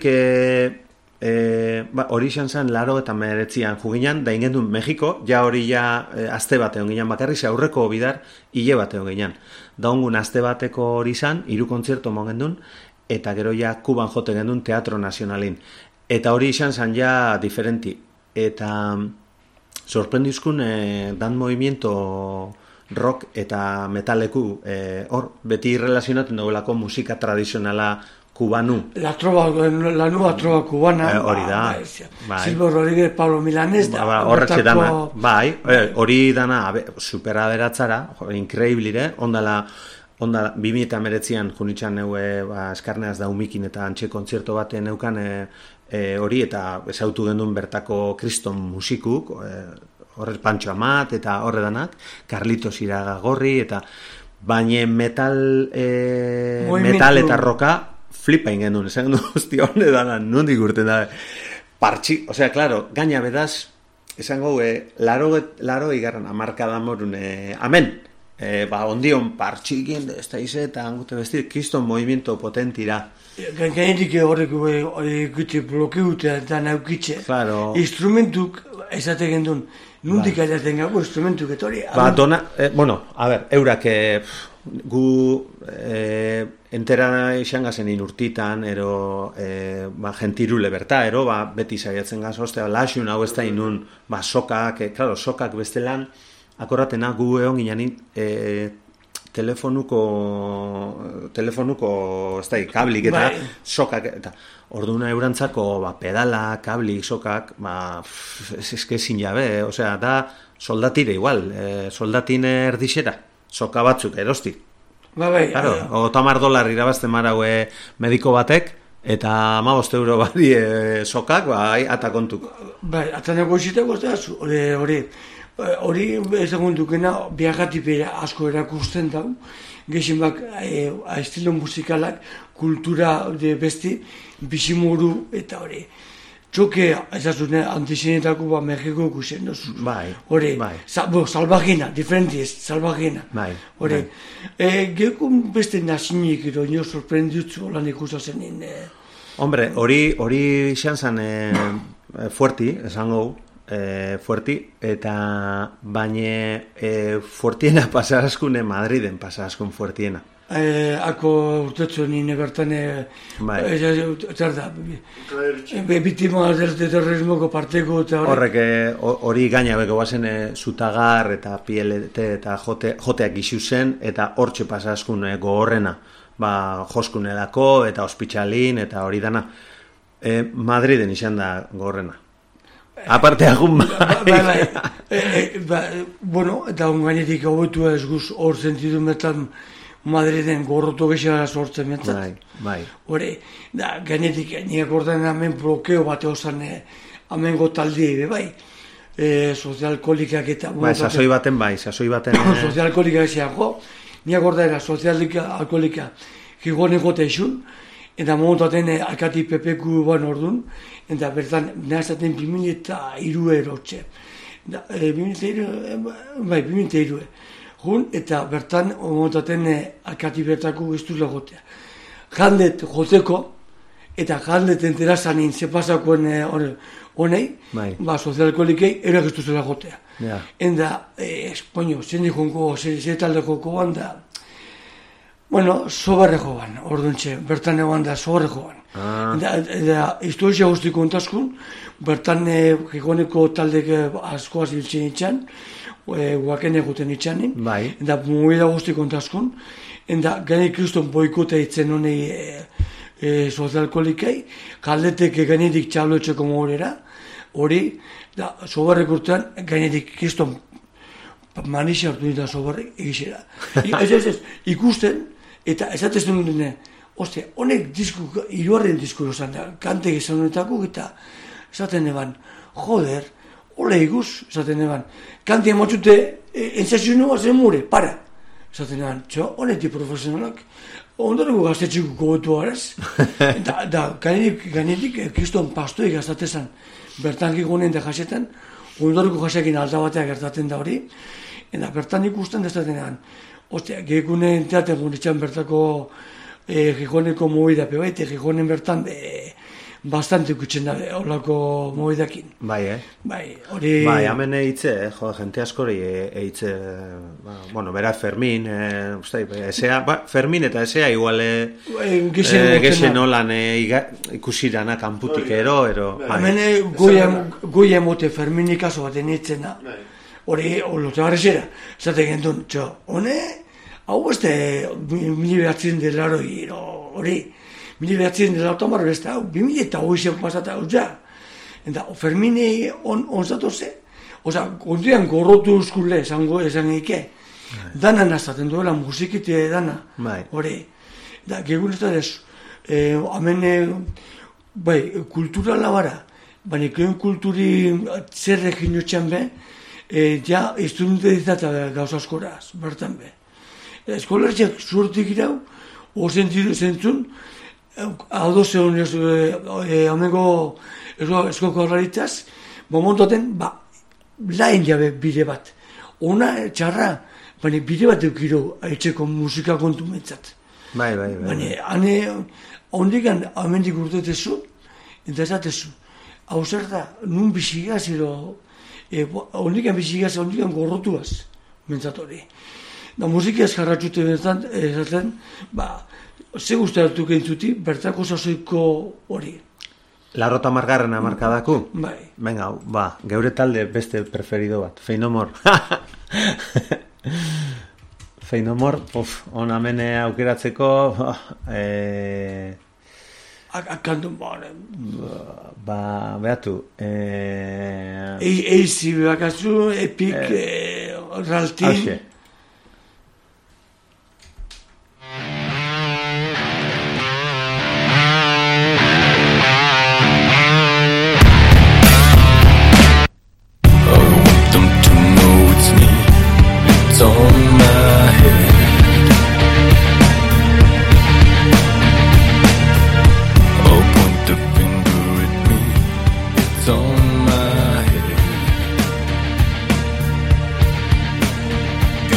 hori izan zen laro eta meretzian juginan, da ingen duen Mexiko, ja hori ja azte bate onginan, bakarrik ze aurreko bidar hile bate onginan. Da ongun azte bateko hori izan, hiru kontzerto mongen duen, eta gero ja Kuban jote gendun Teatro Nazionalin. Eta hori izan zan ja diferenti. Eta sorprendizkun eh, dan movimiento rock eta metaleku eh, hor, beti relazionatzen duelako musika tradizionala kubanu. La trova, la nueva trova cubana. Eh, hori da. Bai. Silvio Rodríguez, Pablo Milanés. Ba, ba, horretxe dana. Bai, eh, hori dana superaberatzara, increíble, ondala... Onda, bi mila eta meretzian junitxan neue ba, eskarneaz da umikin eta antxe kontzerto baten neukan e, e, hori eta ezautu gendun bertako kriston musikuk, e, horre Pantxo Amat eta horre danak, Carlitos Iragagorri eta baina metal, e, metal eta roka flipa ingendun, esan gendun, hostia, honde dana, nondik urten da, partxi, osea, claro, gaina bedaz, esango, e, laro, laro igarran, amarkada morun, e, amen, Eh, ba, ondion partxikin, ez da ize, eta angute bestir, kiston movimiento potentira. Gainetik horrek gutxe blokeute eta naukitxe. Claro. Instrumentuk, ezate gendun, nundik aizaten gago instrumentuk, eta hori... Ba, dona, eh, bueno, a ver, eurak, eh, gu eh, entera izan gazen inurtitan, ero, eh, ba, gentirule berta, ero, ba, beti saiatzen gaz, ostea, laxun hau ez da inun, ba, sokak, eh, claro, sokak bestelan, akorratena gu egon ginen e, telefonuko telefonuko ez da, kablik eta bai. Sokak eta orduna eurantzako ba, pedala, kablik, sokak ba, eske ezin jabe, osea, da soldatire igual, e, soldatine erdixera, soka batzuk erosti. Ba, bai, claro, otamar dolar irabazten maraue mediko batek, eta hamabost euro badi e, sokak, bai, atakontuk. Bai, ataneko iziteko ez da, hori... Hori ezagun dukena biagatipera asko erakusten dau, gehien bak e, estilo musikalak, kultura de besti, bizimoru eta hori. Txoke, ezazune, antizenetako ba Mexiko ikusen dozu. Bai, hori, bai. Bo, salvagina, diferentiz, salvagina. Bai, hori. Bai. E, Gekun beste nazinik edo nio sorprendutzu lan ikusazenin. E... Hombre, hori hori izan zen e, fuerti, esango, E, fuerti, eta baina e, fuertiena pasaraskune Madriden pasaraskun fuertiena. E, ako urtetzu nine bertan bai. Zer da bitima del terrorismoko parteko eta horrek hori gaina beko bazen e, zutagar eta pielete eta jote, joteak gizu zen eta hortxe pasaraskun e, gogorrena ba, joskunelako eta ospitxalin eta hori dana e, Madriden izan da gogorrena. Aparte agun bai. Bai, bai. E, e, ba, bueno, eta on gainetik hauetu ez guz hor sentidu metan Madriden gorroto gexera sortzen metan. Bai, bai. Hore, da, gainetik, nire gordan hemen blokeo bate osan hemen gotaldi ebe, bai. E, sozialkolikak eta... Bai, sasoi baten bai, sasoi baten... Sozialkolikak ezean, jo, nire gordan era sozialkolika gigonen gote esun, eta momentuaten alkati pepeku ban ordun, eta bertan nahazaten bimila eta iru erotxe. E, bimila eta iru, bai, bimila eta iru. Jun, eta bertan momentuaten alkati bertako giztuz lagotea. Jandet joteko, eta jandet enterazanin zepasakoen honei, bai. Ba, sozialkolikei, erak giztuz lagotea. Ja. Enda, e, espoño, zendi jonko, zetalde joko banda, bueno, sobarre joan, orduntxe, bertan egon da sobarre joan. Ah. Eta, eta historia guzti kontaskun, bertan egoneko taldeke askoaz biltzen itxan, e, guaken eguten itxanin, bai. Eta movida guzti kontaskun, eta gane kriston boikota itzen honei e, e, sozialkolikei, kaldetek ganetik txabloetxeko mogorera, hori, da, sobarrek urtean, gainetik kiston manixa hartu dira sobarrek egizera. Ez, ez, ez, ikusten, eta esatezen dune, ostia, honek disku, hiruaren disku esan da, kante izan honetako, eta esaten eban, joder, ole iguz, esaten eban, kante emotxute, enzazioa zen mure, para. Esaten eban, txo, honetik profesionalak, ondoreko gaztetxiko gogotu araz, da, da, gainetik, gainetik, kiston pastoik gaztatezan, bertan gikonen da jasetan, ondoreko jasekin alta batea gertatzen da hori, eta bertan ikusten dezaten egan, ostia, gekunen teaten gunitzen bertako e, gikoneko mobidape baita, gikonen bertan e, bastante ikutzen da horlako mobidakin. Bai, eh? Bai, hori... Bai, hemen eitze, eh? Jo, jente askori eitze, ba, bueno, bera Fermin, eh, ustai, esea, ba, Fermin eta esea igual eh, gexen holan eh, ikusirana kanputik ero, ero... Hemen goi emote Ferminik aso baten itzena, hori, olote barrezera, zate gendun, txo, hone, hau beste, mili behatzen delaro, hori, mili behatzen delaro tamar beste, hau, bi mili eta hoi zen pasata, hau ja. Eta Fermine on, onzatu ze, oza, kontian gorrotu euskule, esango, esan eke, dana nazaten duela, musikite dana, hori. Da, gegun ez da ez, eh, amen, bai, kultura labara, baina keuen kulturi zer egin utxan be, eh, ja, instrumente dizata gauza askoraz, bertan be. Eskolartxak zuertik irau, ozen zentzun, hau doze honez, amengo eskoko horraritzaz, momentoten, ba, lain jabe bide bat. Ona, txarra, baina bide bat eukiro etxeko musika kontu mentzat. Bai, bai, bai. Baina, hane, ondikan amendik urtetezu, eta esatezu, hau zer da, nun bizigaz, ero, ondikan bizigaz, ondikan gorrotuaz, mentzat hori. Da, musikaz jarratxute bentzat, esaten, ba, ze guztatu gentzuti, bertako sasoiko hori. Larrota margarren amarkadaku? Bai. Venga, ba, geure talde beste preferido bat, Feinomor. Feinomor, uf, on amene aukeratzeko, eh... Akantu, ba, ba, behatu, eh... Eizi bakazu, epik, raltin... Hauxe. It's on my head. Oh, point the finger at me. It's on my head.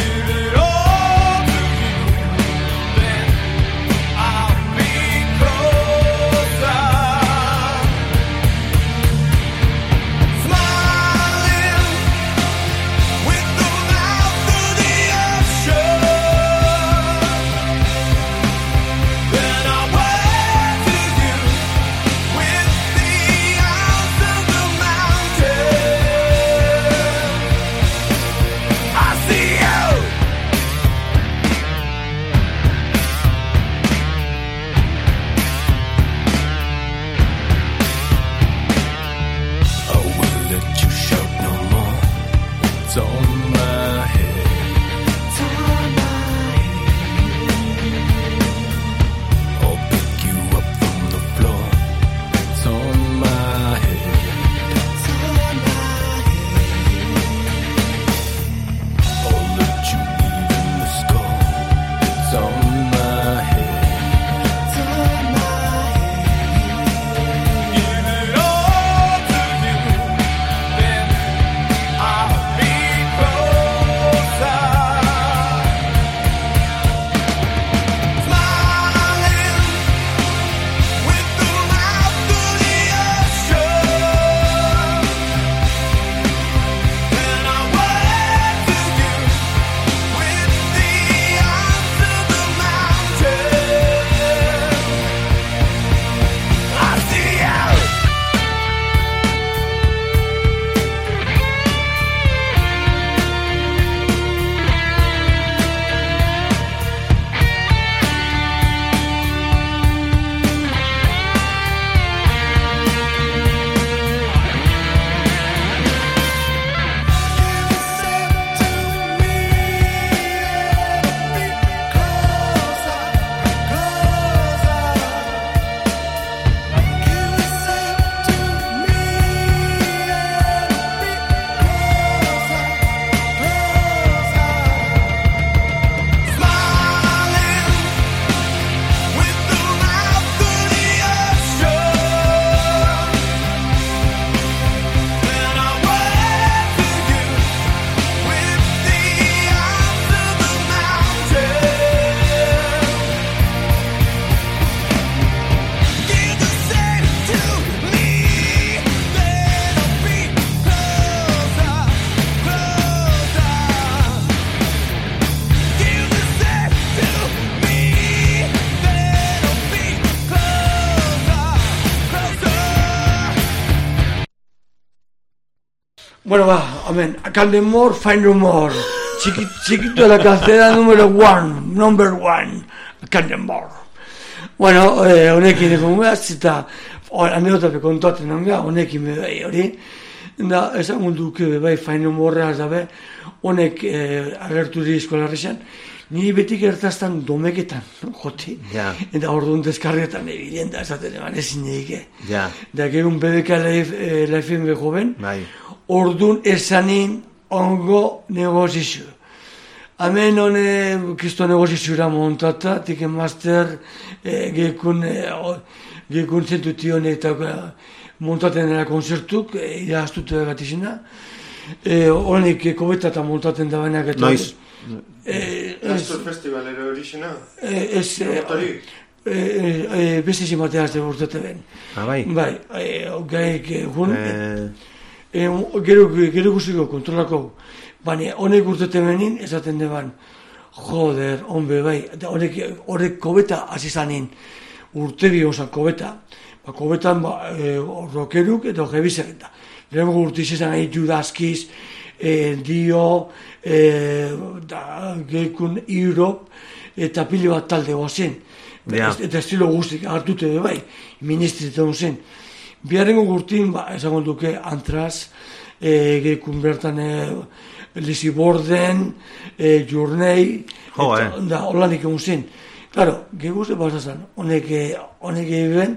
Bueno, va, amen, can the more, find no more. Chiqui, chiquito de la calzada número one, number one, can the more. Bueno, eh, honekin egon behaz, eta aneotape kontaten nanga, honekin bebai hori. Da, esan duke bebai, find no more, dabe, honek eh, agertu di eskolarrexan, ni beti gertaztan domeketan, joti. Ja. Eta orduan deskarretan ebilen da, esaten eman ezin egike. Ja. Da, gegun B B K laifen beho ben, Bai. orduan esanin ongo negozizio. Hemen hone, kisto negozizioa montata, tiken master, eh, gekun, eh, gekun zentution eta montaten dira konzertuk, eh, iraztute gatizena. Eh, Honek kobeta eta montaten da benak eta... Noiz? Eh, Astor Festivalero orixena? Eh, ez... Motori? Eh, eh, eh, beste zimatea azte urtate ben. Ah, bai? Bai, eh, gaik egun... Eh, E, gero, gero guztiko kontrolako, baina honek urtete benin, esaten deban, joder, honbe bai, eta horrek, horrek kobeta hasi zanin, urte bi osan kobeta, ba, kobetan ba, e, rokeruk eta jebizek eta, lehenko urte izan nahi Judaskiz, e, Dio, e, da, geikun Europe, eta pili bat talde guazen, Ja. eta estilo guztik hartute be bai, ministritzen zen. Biharrengo gurtin, ba, esango duke, Antraz, e, geikun bertan e, Lizzie Borden, e, Journey, Jo, eta, eh. da, holanik egun zen. Claro, geguzte basazan, honek, honek egin,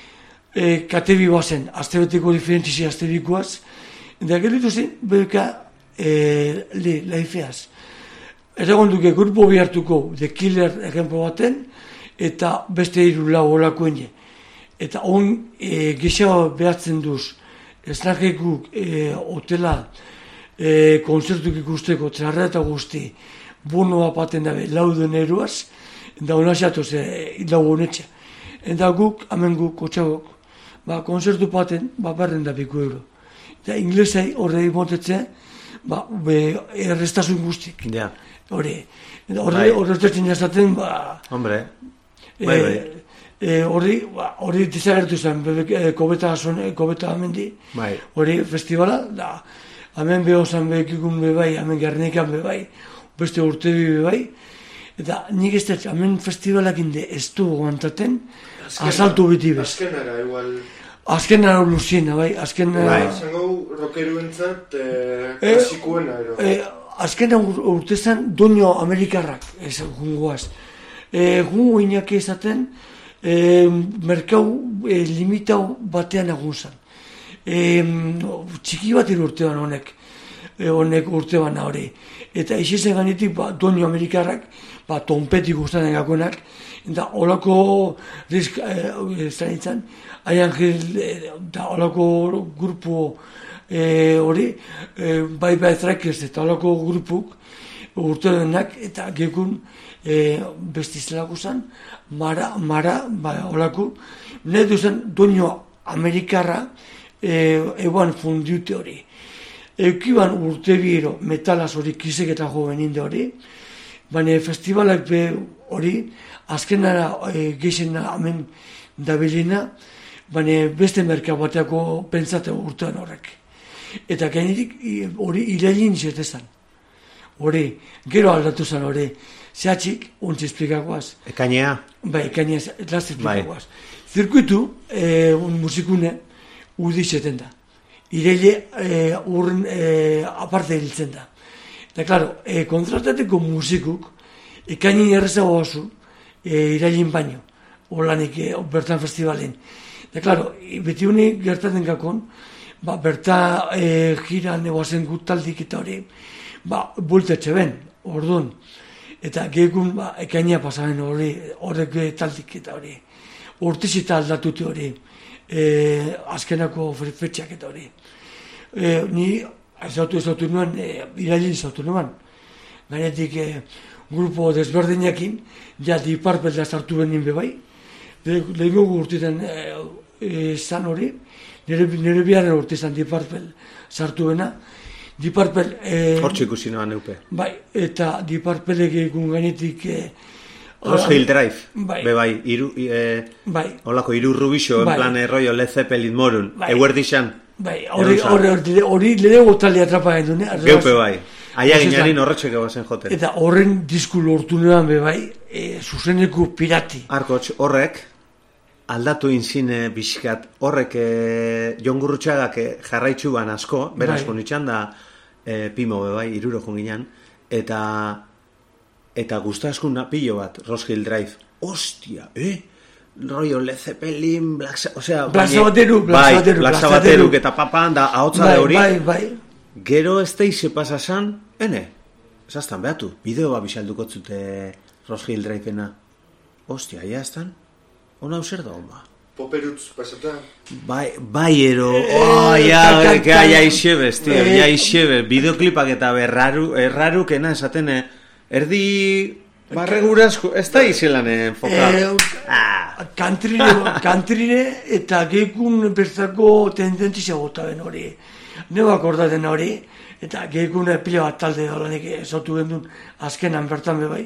e, katebi bazen, aztebeteko diferentzizi aztebikoaz, eta geritu zen, beka, e, li, laifeaz. Esagon duke, grupo bihartuko, The Killer ejemplo baten, eta beste hiru lau holakoen. Eta on e, gexea behatzen duz, estrangekuk e, hotela e, konzertuk ikusteko txarra eta guzti, bonoa paten dabe lauden eruaz, eta hona xatoz e, lau honetxe. Eta guk, hemen guk, kotxagok, ba, konzertu paten, ba, berren da biko euro. Eta inglesai horre imotetze, ba, be, errestasun guztik. ja. Hore, eta Bai. horre, horre estatzen jazaten, ba, Hombre. Bai, bai. E, hori, ba, hori dizagertu zen, bebe, e, kobeta, son, e, kobeta amendi, Bai. hori festivala, da, hemen beho zen behekikun bebai, hemen Gernikan bebai, beste urtebi bebai, eta nik ez dut, hemen festivalak inde ez du guantaten, asaltu biti bez. Azkenara, igual... Azken ara luzina, bai, azken... Bai. Zango rokeruentzat, eh, Eh, klasikoena, ero. E, azken ur, urtezan doño amerikarrak, ez jungoaz. E, jungo inaki esaten, e, merkau e, limitau batean agunzan. E, txiki bat urtean honek, e, honek urtean hori. Eta izizen ganetik, ba, doño amerikarrak, ba, tonpetik guztanen gakonak, eta olako risk, e, zanitzen, Aian Gil, eta olako grupo e, hori, e, bai bai trakers eta olako grupuk urte denak, eta gekun e, bestizelaku zen, mara, mara, bai olako, nahi duzen doño amerikarra e, eguan fundiute hori. Eukiban urte biro metalaz hori kisek eta jo beninde hori, baina festivalak be hori, azkenara e, geixena hemen dabilina, baina beste merka bateako pentsate urtean horrek. Eta gainetik hori irailin zetezan. Hori, gero aldatu zen hori, zehatxik, ontsi esplikakoaz. Ekainea? Bai, ekainea, last esplikakoaz. Zirkuitu, e, un musikune, udizeten da. Iraile e, urren e, aparte hiltzen da. Eta, klaro, e, kontratateko musikuk, ekainin errezago oso, e, irailin baino, holanik e, bertan festivalen. Eta, klaro, beti honi gertaten gakon, ba, berta e, jiran egoazen gut taldik eta hori, ba, bultetxe ben, orduan. Eta gekun, ba, ekainia pasamen hori, horrek taldik eta hori. Urtizita aldatute hori, e, azkenako fetxak eta hori. E, ni, ezautu ezautu nuen, e, irailin ezautu nuen. Gainetik, e, grupo desberdinekin, ja, diparpel da sartu benin bebai. Lehenko urtetan izan hori, nire, nire biharren urtetan diparpel sartu bena. Diparpel... E, Hortxe ikusi noan eupe. Bai, eta diparpelek egun gainetik... E, Rose Hill Drive, bai. be bai, iru, e, bai. Olako iru rubixo, Bai. en plan, eh, rollo, Led Zeppelin morun, Bai. eguerdixan. Bai, hori hori hori lehenengo talde atrapa gendu, ne? Geupe bai. Aia ginearin horretxeke bazen joten. Eta horren disku lortu nean be bai, e, zuzeneko pirati. Arkotx, horrek, aldatu inzine bizkat, horrek e, Jon Gurrutxagak e, jarraitzu ban asko, berazko Bai. nitxan da e, pimo be bai, iruro junginan, eta eta guztaskuna pilo bat, Rose Hill Drive. Ostia, eh? Rollo Led Zeppelin, Black Sabbath, osea... Black Sabbatheru, Black bai, Sabbatheru, Black Black Sabbatheru, Sabbatheru. eta papan da, ahotza Bai, de hori. bai, bai. Gero ez teize pasasan, ene, zaztan behatu, bideoa bisalduko zute Rose Hill Drive-ena. Ostia, ja estan? Ona zer da, oma? Poperutz pasata. Bai, bai, ero, oh, ja, ka- que ka- ja ixebez, tío, eh, ja ixebez, bideoklipak eta berraru, errarukena esaten, eh, erdi barregurasko, ez da izelan enfokal. Eh, Ah, Kantrine, kantrine eta geikun bertako tendentzia gota ben hori. Neu akordaten hori, eta geikun pila bat talde holanik esotu gendun azkenan bertan be bai.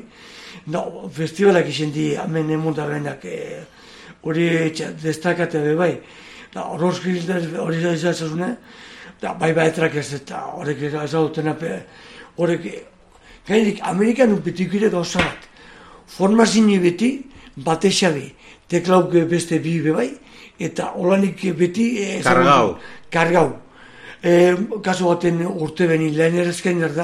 No, festivalak izen di, hemen emunta benak eh, hori etxa, destakate be bai. Da, Rose Hill hori da izazazune, da, bai bai etrak ez eta horrek ezagutena pe, horrek, gainik, Amerikan unpetikire gauza bat. Formazini beti, bate xabi, teklauk beste bi be bai, eta holanik beti... Eh, Kargau. Kargau. E, kaso baten urte beni lehen errezken da,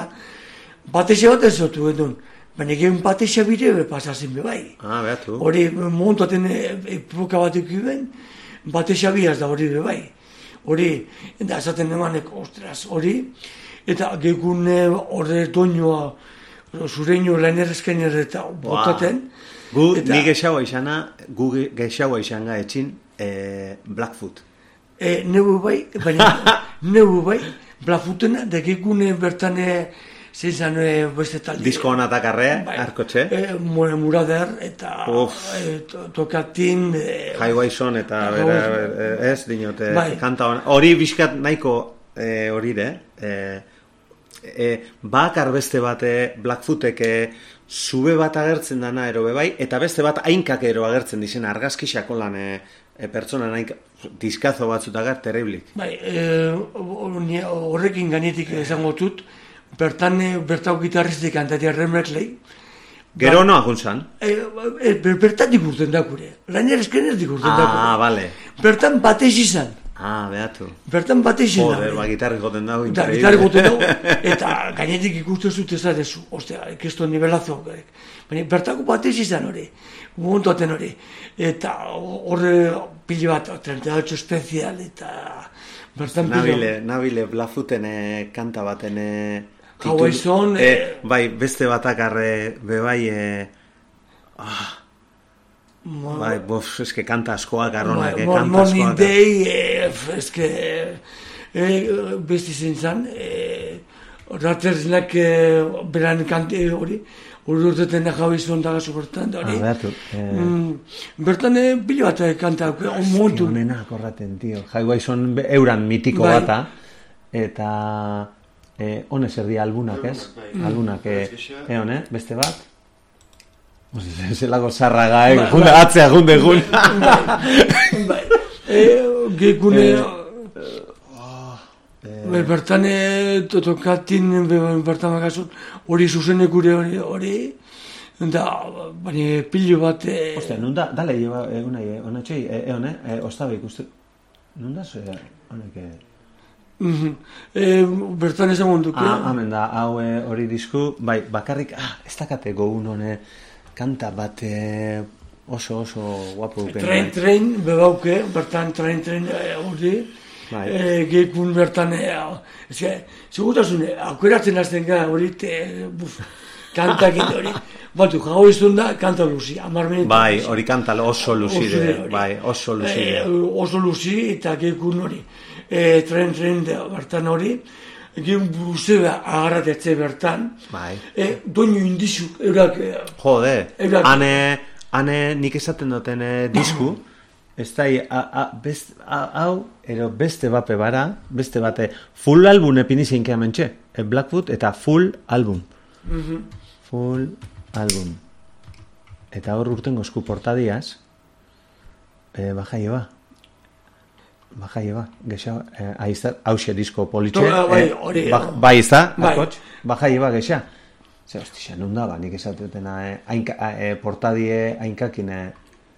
bate xabat ez zotu edun, baina egin bate xabire be pasazen be bai. ah, behatu. Hori, montaten epoka batek ben, bate xabiaz da hori be bai. Hori, eta esaten emanek, ostras, hori, eta gekun horre doinoa, zureino lehen errezken eta botaten, Gu, eta- ni gexaua izana, gu ge- gexaua izanga etxin eh, Blackfoot. E, neu bai, baina neu bai, blafutena, da gekune bertan zeizan e, beste talde. Disko honatakarre, Bai. arkotxe. E, Mure Murader eta Uf. e, to- tokatin... E, Highway Son eta Highway bera, Son. bera, ez dinote Bai. kanta hon. Hori bizkat nahiko eh, hori de, eh, eh, bakar beste bate Blackfootek eh, zube bat agertzen dana ero bai, eta beste bat hainkak ero agertzen dizena, argazkixako lan eh, eh, pertsona hainka, diskazo batzutagar, terriblik. bai, e, ni horrekin gainetik esango dut, bertan e, bertau gitarristik kantatia Remmerkley, Gero no aguntzan? e, e, ber- bertatik urten dakure, lainer eskenetik urten dakure. Ah, vale. Bertan batez izan, Ah, behatu. bertan batez izan. Joder, ba, gitarri joten dago, Eta increíble. gitarri goten dago, eta gainetik ikusten zut ez da dezu, ostia, ekesto nivelazo. Baina bertako batez izan hori, montuaten hori, eta horre pili bat, treinta y ocho especial, eta bertan pili Nabile, nabile Blackfooten eh, kanta baten eh, Highway titul- Son, eh, eh, bai, beste batakarre bebai eh, ah, bai, bof, eske kanta askoak arronak, eh, kanta Morning askoak. Day, eh, eske, eh, beste zen zan, eh, Rattersnak eh, beran kante hori, hori urteten da jau izan daga bertan, da hori. Ah, behatu, eh, Mm, bertan eh, pilo bat eh, kanta, on montu. Honena akorraten, tio. Highway Son be- euran mitiko Bai. bata, eta eh, honez erdi albunak, ez? Bai. Albunak, eh, Bai. eh, hone, beste bat? Zelako zarraga, eh, Bai, junde, bai. atzea, junde, gun. Bai, eh, gekune, Be, bertan e, tokatin be, bertan bakazun hori zuzenekure hori hori da baina pilo bat e, Ostia, nun da, dale, lleva, eh, unai, eh, onatxei, eh, eh, hone, eh, ostabe ikuste, nun da, ze, honek, eh, mhm, e, bertan esan duke ah, amen da, hau eh, hori disku, bai, bakarrik, ah, ez dakate gogun hone, kanta bat eh, oso, oso guapo duken. train train bebauke bertan train train e, hori Bai. e, gekun bertan e, eske, segutasun aukeratzen hasten gara hori te, buf, kantak eta hori batu, jau izun da, kanta luzi amar minutu Bai, hori kanta oso luzide, Oso hori. bai, oso luzide. Eh, oso luzi eta gekun hori. E, tren, tren da, bertan hori. Egin bruzea agarratetze bertan. Bai. E, doinu indizuk, eurak... eh, Jode, Eurak- ane, ane nik esaten duten eh, disku, ez da, a, a, best, a, hau, ero beste bape bara, beste bate, full album epinizien keamentxe, e, Blackfoot eta full album. Full album. Eta hor urtengo esku portadiaz, e, baja ba. Baja iba, gexa, eh, aizta, hause disko politxe. Tola, bai, eh, hori, ba, bai, izta, bai. akotx, baja iba gexa. Zer, hostia, nun daba, nik esatetena, eh, ainka, eh, portadie, ainkakin, eh.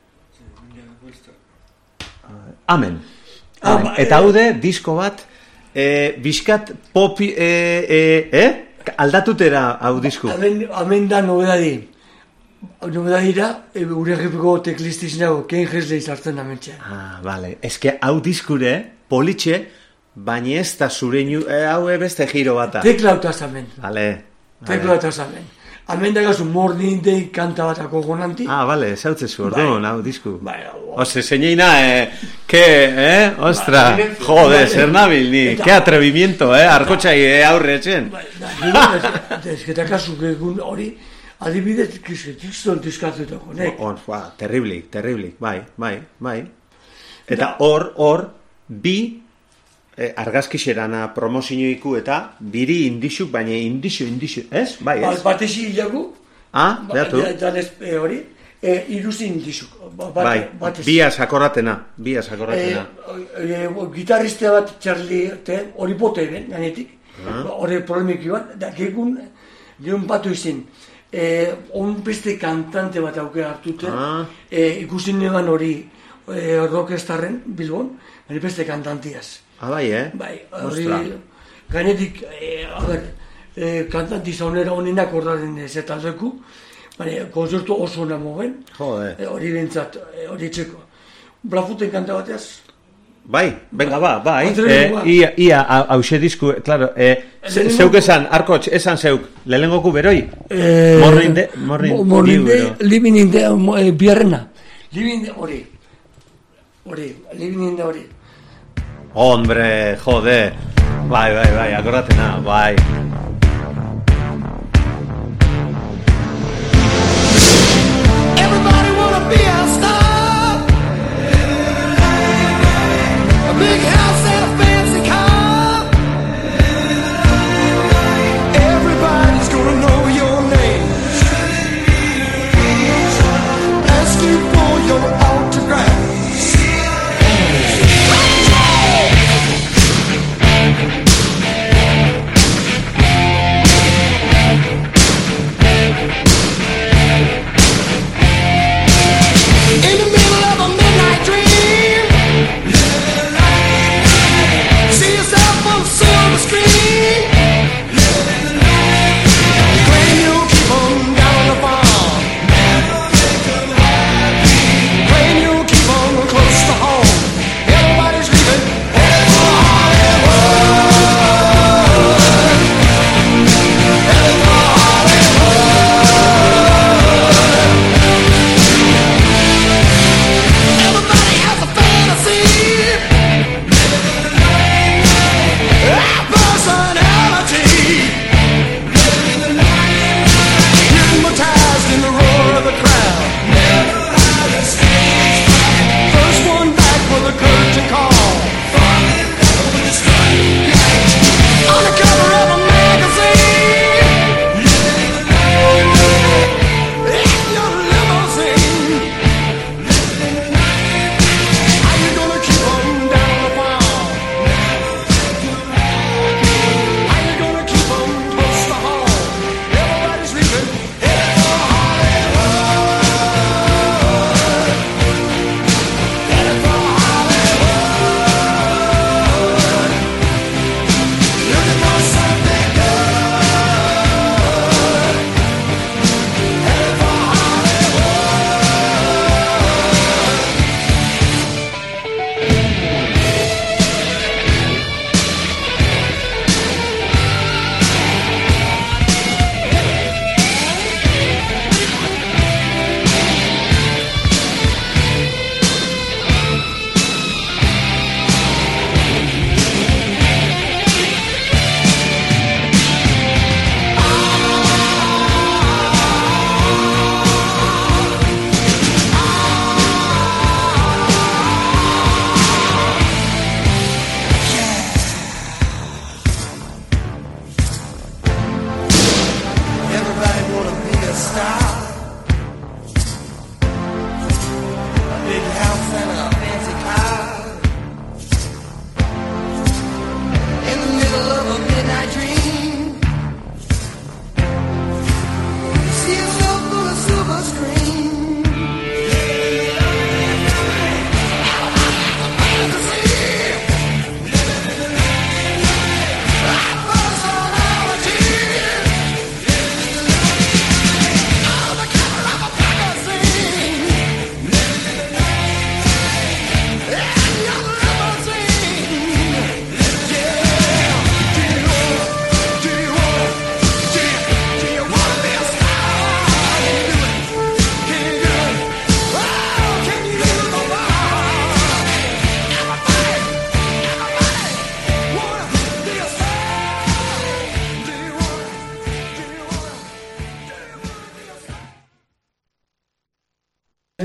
Amen. Ah, Amen. ba, Eta eh, haude, disko bat, eh, bizkat popi, eh, eh, eh? Aldatutera hau disku. Hemen, hemen da nobedadi. Nobedadira, e, gure egipeko teklistiz nago, Ken Hesley sartzen amentxe. Ah, vale. Eske hau diskure, politxe, baina ez da zure inu, eh, hau beste giro bata. Tekla autaz hemen. Vale. Tekla autaz hemen. Hemen da gazu Morning Day kanta batako gonanti. Ah, vale, zautzezu, orduan, hau disku. Bai, Ose, zeñeina, eh, que, eh, ostra, Bai, jode, bai, zer nabil, ni, eta- que atrevimiento, eh, arkotxai eh, aurre etxen. Bai, da, ez que kasu egun hori, adibidez, kiston diskatzetako, nek. On, ba, terriblik, terriblik, bai, bai, bai. Eta hor, hor, bi, eh, argazkixerana promozioiku eta biri indixuk, baina indixu, indixu, ez? Bai, ez? Batesi hilagu, Ah, behatu. janez hori, e, iruzin dizuk. Ba- bat- Bai, batez. bia sakorratena, bia sakorratena. E, e, gitarrista bat Charlie te, hori pote ben, gainetik. Hori problemik joan, da gegun, gegun batu izin. E, on beste kantante bat auke hartute, Ah. e, ikusin neban hori e, rockstarren Bilbon, hori beste kantantiaz. Ah, bai, eh? Bai, hori, Ostra. gainetik, e, a ber, e, kantanti zaunera honenak horraren zetaldeku, baina konzertu oso namogen, Jode. e, hori bentsat, e, hori txeko. Blafuten kanta bateaz, Bai, venga, ba, bai. Atrebi, Eh, ba. ia, ia, hause disku, claro, eh, ze- Lehenengo- zeuk esan, arkotx, esan zeuk, lehenengoku beroi? Eh, Morning Day- Morning mo- Morning Dew, Day, edo. Living in the, eh, biarrena. Living in the, hori. Hori, Living in the hori. Hombre, jode. Bai, bai, bai, akordatena, bai. Everybody wanna be a star. A big house and a fancy car. Everybody's gonna know your name. Ask you for your autograph.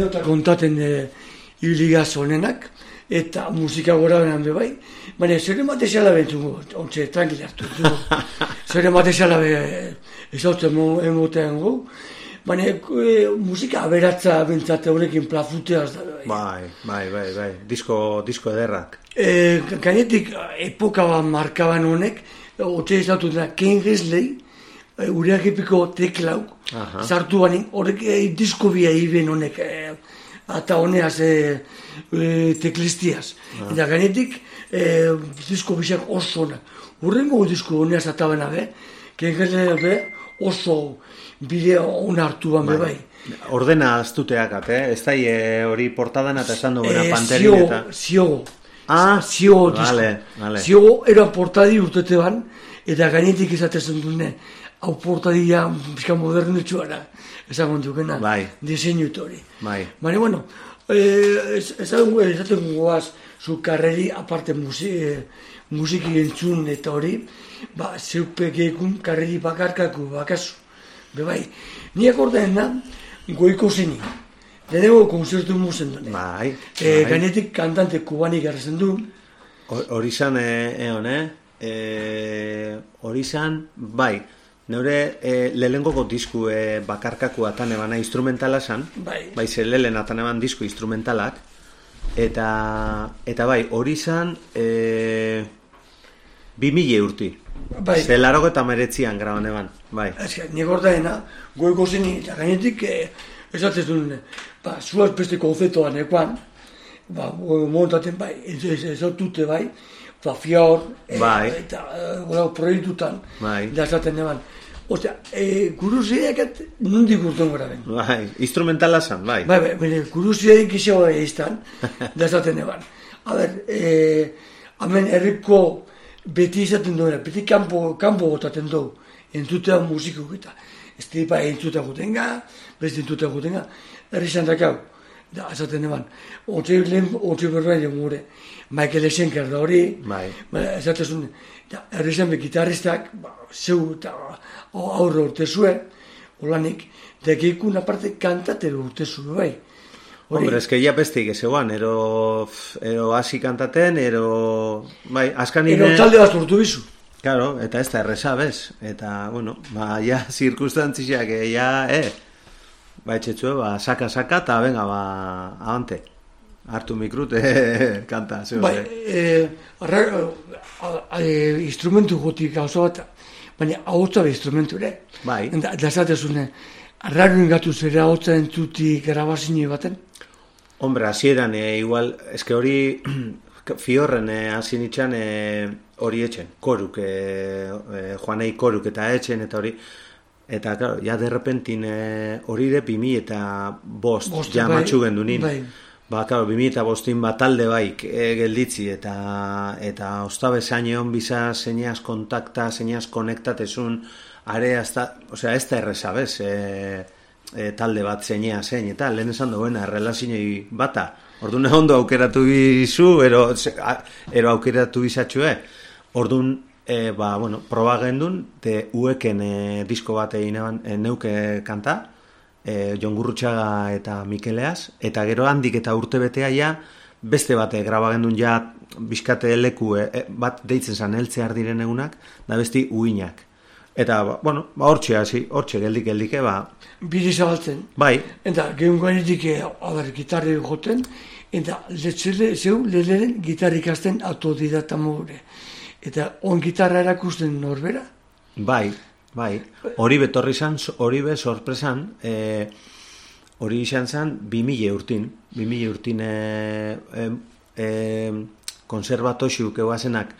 anekdota kontaten e, iligaz honenak, eta musika gora benan be bai, baina zure matezala bentzungo, ontsa, tranquila hartu, zure matezala be ez hau emotean gu, baina e, musika aberatza bentzate honekin plafuteaz da be bai. Bai, bai, bai, bai, disko, disko ederrak. E, gainetik, epoka bat markaban honek, otxe izatu da, Ken Gesley, e, ureak epiko teklau, Aha. sartu banin, horrek e, disko bia iben honek, e, eta honeaz e, e, teklistiaz. Ah. Eta gainetik, e, disko bisak oso onak. Urrengo disko honeaz atabena be, Ken Gesley be, oso bide hona hartu ban be bai. Ordena aztuteak, eh? Ez da hori portadan eta esan duena E, panterin eta... Ziogo, Ah, ziogo disko. vale, vale. Ziogo eran portadi urtete ban, eta gainetik esatezen dune, hau portadia pixka modernetxuara, ezagun dukena, Bai. diseinu hori. Bai. Baina, bueno, eh, ez- ezagun esaten goaz, zu karreri, aparte musi, eh, musiki entzun eta hori, ba, zeupekekun karreri bakarkaku, bakazu. Be bai, niak ordeena, goiko zini. Lehenengo konzertu musen dune. Bai, Eh, bai. gainetik kantante kubanik garrazen du, Ho- Hori izan, eh, egon, eh? Eh, hori izan, bai, neure eh, lelengoko disku eh, bakarkaku atan ebana instrumentala zan, Bai. bai, ze lelen atan eban disku instrumentalak, eta, eta bai, hori izan, eh, bi mila urti. Bai. Ze laroko eta meretzian graban eban, bai. Eske, nik ordaena, goiko zini, eta gainetik, eh, esatzen duen, ba, zuaz beste konzeptoan ekoan, ba, go- montaten bai, ez ez ez dute bai, ba, fior, eh, Bai. eta eh, gola proiektutan, Bai. da esaten eban. Osea, eh, guruziak nondik urten gora ben. Bai, instrumentala zan, bai. Bai, bai, bere, guruziak izan izan, da esaten eban. A ber, eh, hemen herriko beti izaten duena, beti kanpo, kanpo botaten du, entzutea musikuk eta. Ez tipa entzutea gutenga, beste entzutea gutenga, herri zantakau, da, esaten eban. Otze lehen, otze berbaile gure, Michael Schenker da hori, Bai. ba, esaten zuen, da, herri zanbe gitarristak, ba, zeu eta aurre urte zuen, holanik, da geikun aparte kantatero urte zuen, bai. Hori. Hombre, eske ja bestik ezeguan, ero, ero hasi kantaten, ero, bai, askan Ero ine... talde bat urtu bizu. Claro, eta ez da erresa, bez? Eta, bueno, ba, ja, zirkustantziak, eh, ja, eh, ba, etxetxue, ba, saka-saka, eta venga, ba, abante. Hartu mikrut, eh, kanta, zeu, Bai, eh. eh, arra, a- a- eh, instrumentu gotik gauza bat, baina ahotsa be instrumentu ere. Bai. Da, da esatezune, arraro ingatu zere ahotsa entzuti grabazine baten. Hombre, hasieran, eh, igual, eske hori, fiorren, eh, hasi nitxan, eh, hori etxen, koruk, eh, eh, joanei koruk eta etxen, eta hori, eta, claro, ja, derrepentin, eh, hori de pimi eta bost, Bost, ja, bai, matxu gendunin. bai. Ba, claro, bi mila bostin bat talde baik e, gelditzi, eta, eta ostabe zaineon biza zeineaz kontakta, zeineaz konektatezun, are, hasta, osea, ez da erreza, bez, e, e, talde bat zeinea zein, eta lehen esan duena, errelazinei bata. Orduan ondo aukeratu bizu, ero, ze- a- ero aukeratu bizatxue. Orduan, e, ba, bueno, proba gendun, te ueken e, disko bat egin eban, e, neuke kanta, e, Jon Gurrutxaga eta Mikeleaz, eta gero handik eta urte betea ja, beste bate graba gendun ja, bizkate leku e, e, bat deitzen zan heltzear diren egunak, da besti uinak. Eta, ba, bueno, ba, hortxe hasi, hortxe geldik geldike, ba, Bide zabaltzen. bai, Eta gehun gainetik, aber, gitarri joten, eta letzele, zeu, leleren gitarri ikasten autodidata modure. Eta on gitarra erakusten norbera. bai, bai, hori betorri zan, hori be sorpresan, e, hori izan zan, bi mila urtin, bi mila urtin e, e, e, konservatoxiuk eguazenak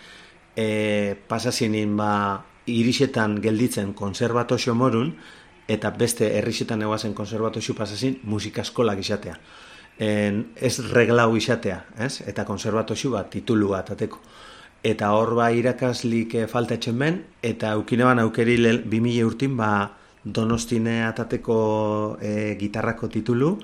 e, pasazinin ba, irisetan gelditzen konservatoxio morun, eta beste herrisetan eguazen konservatoxiu pasazin musikaskolak izatea. En, ez reglau izatea, ez? Eta konservatoxiu bat, titulu bat, ateko. Eta hor ba irakaslik eh, falta etxen ben, eta aukineban aukeri bi mila urtin ba Donostine atateko e, gitarrako titulu,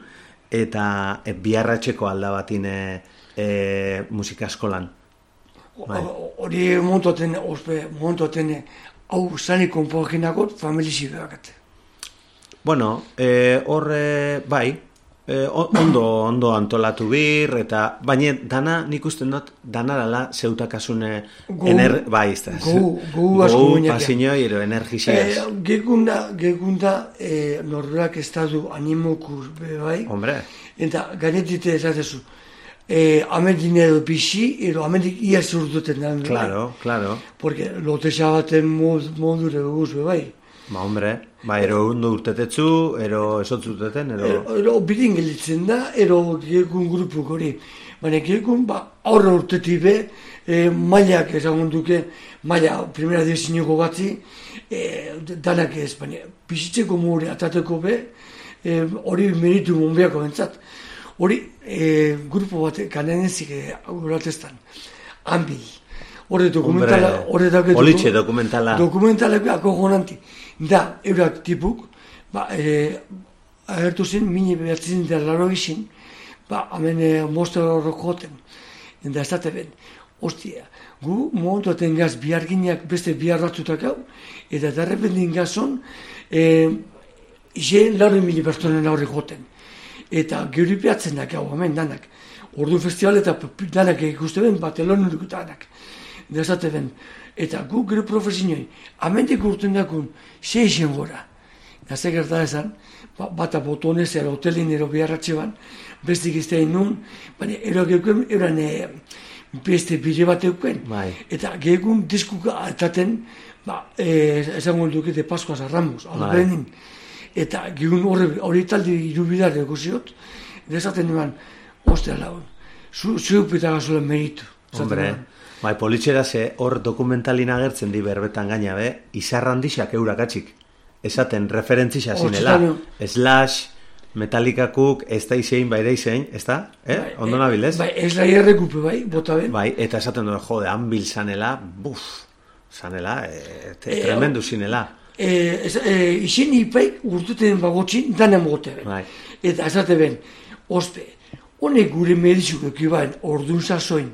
eta e, biarratxeko alda batin e, e, musika eskolan. Bai. Hori montoten, ospe, montoten, hau zane konpogenakot familizi behakate. Bueno, e, hor, e, bai, eh, ondo, ondo antolatu bir, eta baina dana, nik usten dut, dana dala zeutakasune ener, bai, ez da. Gau, gau asko Gau, guinak. pasiñoi, ero, energiziaz. Eh, Gekunda, gekunda, eh, norberak estadu animokur, be, bai? Hombre. Eta gainetite esatezu, eh, amendin edo pixi, edo amendik ia zurduten da. Claro, claro. Porque lotesa baten mod, modure guz, be, bai? Ba, hombre, ba, ero ondo urtetetzu, ero esotzuteten, ero... Ero, ero bidin gelitzen da, ero gekun grupuk hori. Baina gekun, ba, aurra urtetik be, e, mailak ezagun duke, maila, primera dizinoko batzi, e, danak ez, baina, bizitzeko mure atateko be, e, hori meritu monbeako bentsat. Hori, e, grupo bat, kananezik uratestan, Ambi. Horre dokumentala, horre dauke... Politxe dokumentala. Dokumentaleko akogonanti. Da, eurak tipuk, ba, e, agertu zen, mini behatzen da laro izin, ba, hemen e, mostra horrok joten. Eta ez date ben, ostia, gu momentuaten gaz biharginak beste bihar batzutak hau, eta darrependin gazon, e, isen laro mili pertsonen aurre joten. Eta geuripeatzen dak hau, hemen danak. Ordu festival eta danak ikuste ben, bat elonurik danak. Eta ez date ben, eta gu gero profesinoi, amendik urten dakun, seixen gora. Eta ze gerta esan, ba, bata botonez, ero hotelin, ero biharratxe ban, bestik iztein nun, baina ero geukuen, eran e, beste bide bat eukuen. Bai. Eta geukun diskuka ataten, ba, e, esango dukete Paskoaz Ramos, albenin. Eta geun horre, hori taldi irubidar egusiot, eta esaten eman, ostia lagun, zu, zu petagazuela meritu. Hombre, bai, politxera ze hor dokumentalin agertzen di berbetan gaina be, izarrandixak eurakatxik. Esaten, referentzisa zinela. Slash, Metallicakuk, ez da izein, bai da izein, ez da? Eh? Bai, Ondo nabilez? Bai, ez da errekupe, bai, bota ben. Bai, eta esaten duen, jode, hanbil zanela, buf, zanela, e, te, E, tremendu zinela. E, e, izen ipaik urtuten bagotxin danen mogote ben. Bai. Eta esate ben, ospe, honek gure medizuk ekibaen ordun sasoin,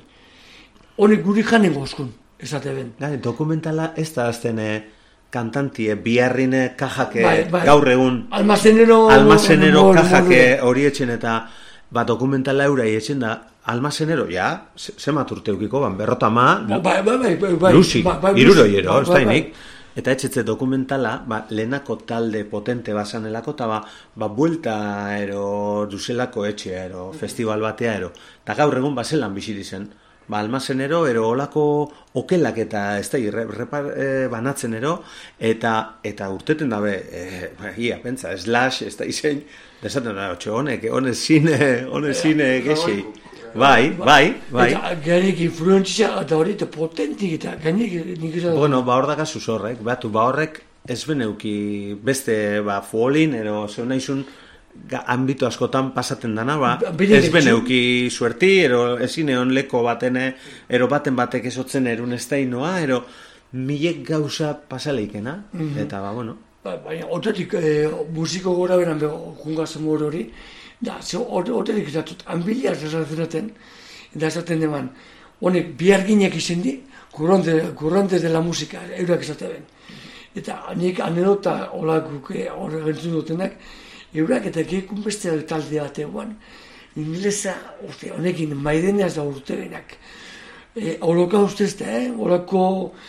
honek guri janen gozkun, esate ben. Gai, dokumentala ez da azten e, kantantie, biharrine kajake, Bai, bai. gaur egun, Almazenero... almazenero mor- kajake mor- hori etxen eta ba, dokumentala eurai etxen da, almazenero, ja, ze- zemat urte eukiko, ban, berrota ma, Bai, bai, bai, bai, bai. lusik, Bai, bai, iruroiero, bai, ez bai, da bai. inik. Eta etxetze dokumentala, ba, lehenako talde potente basanelako, eta ba, ba, buelta ero, duzelako etxea ero, festival batea ero. Eta gaur egun bazelan bizi dizen. Ba, almazenero, ero, olako okelak eta ez da, re, repar, e, banatzen ero, eta, eta urteten dabe, e, ba, ia, pentsa, slash, ez da izen, desaten da, otxe, honek, honek zine, honek zine, gexi. Bai, bai, bai. Eta gainek influentzia eta hori eta potentik eta gainek nik izan... Bueno, ba hor dakazu horrek, batu, ba horrek ez beneuki beste, ba, fuolin, ero zeu nahizun ga, ambito askotan pasaten dana, ba, Bere ez getxu. beneuki suerti, ero ezin egon leko batene, ero baten batek esotzen erun esteinoa, ero milek gauza pasaleikena, eta ba, bueno. Ba, baina, otetik eh, musiko gora beran bego jungazen mor hori, da, ze otetik izatut, anbiliaz esatzen, eta esaten deman, honek biharginak izen di, kurrante de la musika, eurak esaten ben. Eta nik anedota olakuk horre gentzun dutenak, eurak eta gekun beste talde bat eguan, inglesa, uste, honekin maideneaz da urte benak. E, Oloka ustezta, eh? Olako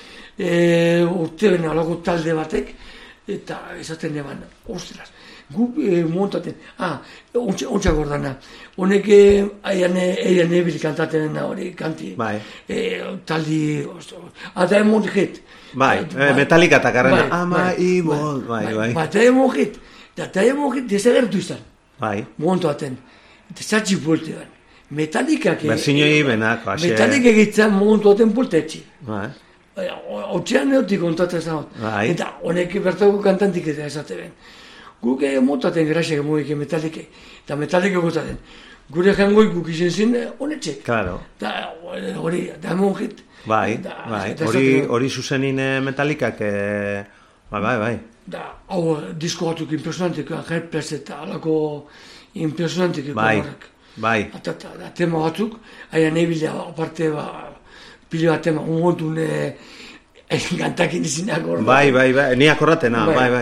e, urte bena, olako talde batek, eta esaten deman, ostras, gu e, montaten, ah, ontsa gordana, honek aian eian ebil kantaten hori, kanti, Bai. e, taldi, eta emon hit. Bai, eh, Metallica eta karrena, ama imol, bai, bai. Ba, eta emon hit, eta emon hit desagertu izan, Bai, montaten, eta zatzi bultean. Metallicak... Berzinoi benak, haxe. Metallic egitzen montaten bultetxi. bai. Otxean neotik kontatzen zan. Bai. Eta honek bertako kantantik eta esate ben. Guk montaten graxek moik Metallic. Eta Metallic gotaten. Gure jangoik guk izen zin honetxek. Claro. Eta hori, da emon hit. Bai, Eta- bai, eta hori esaten- hori zuzenin eh, Metallicak, eh, bai, bai, bai. Da, hau, disko batzuk impresionantiko, Helpless eta alako impresionantiko Bai, horrek. bai. Eta, eta, da, tema batzuk, aia nebila, aparte, ba, pile bat tema, un montun, eh, kantakin izinak hor. Bai, bai, bai, ni akorratena, Bai. bai, bai.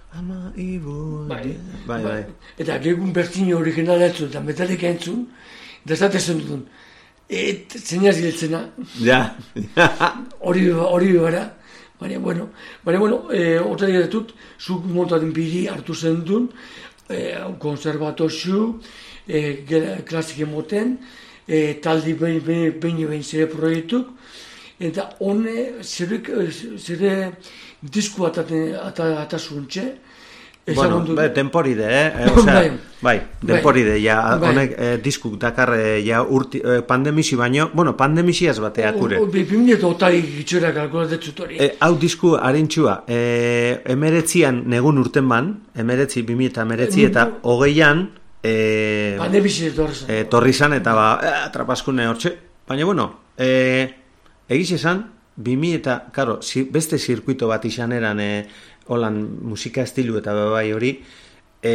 Ama ibu... Bai, bai, bai. Eta gegun bertine originala entzun, eta metalika entzun, da esatezen duen, et, zeinaz giltzena, Ja, hori hori bara, baina, bueno, baina, bueno, e, otra ditut, zuk montaten biri hartu zen duen, e, konservatozu, e, klasik emoten, e, taldi behin behin behin behin zere proiektuk, eta hone zere, zere disku ataten atasuntxe, bueno, be, temporide, eh? O sea, Bai. bai, temporide, ja, Bai. honek eh, diskuk dakar eh, ja urti, eh, pandemisi baino, bueno, pandemisiaz batea kure. Bimine eta otai gitxera kalkulatetut hori. E, hau disku harintxua, e, emeretzian negun urten ban, emeretzi, bimi eta emeretzi, eta hogeian, e, Pandemisi etorri zen. e, torri zan, eta ba, e, atrapaskune hortxe. Baina, bueno, e, egiz esan, bimi eta, karo, zi, beste zirkuito bat izan eran, e, holan musika estilu eta bai hori, e,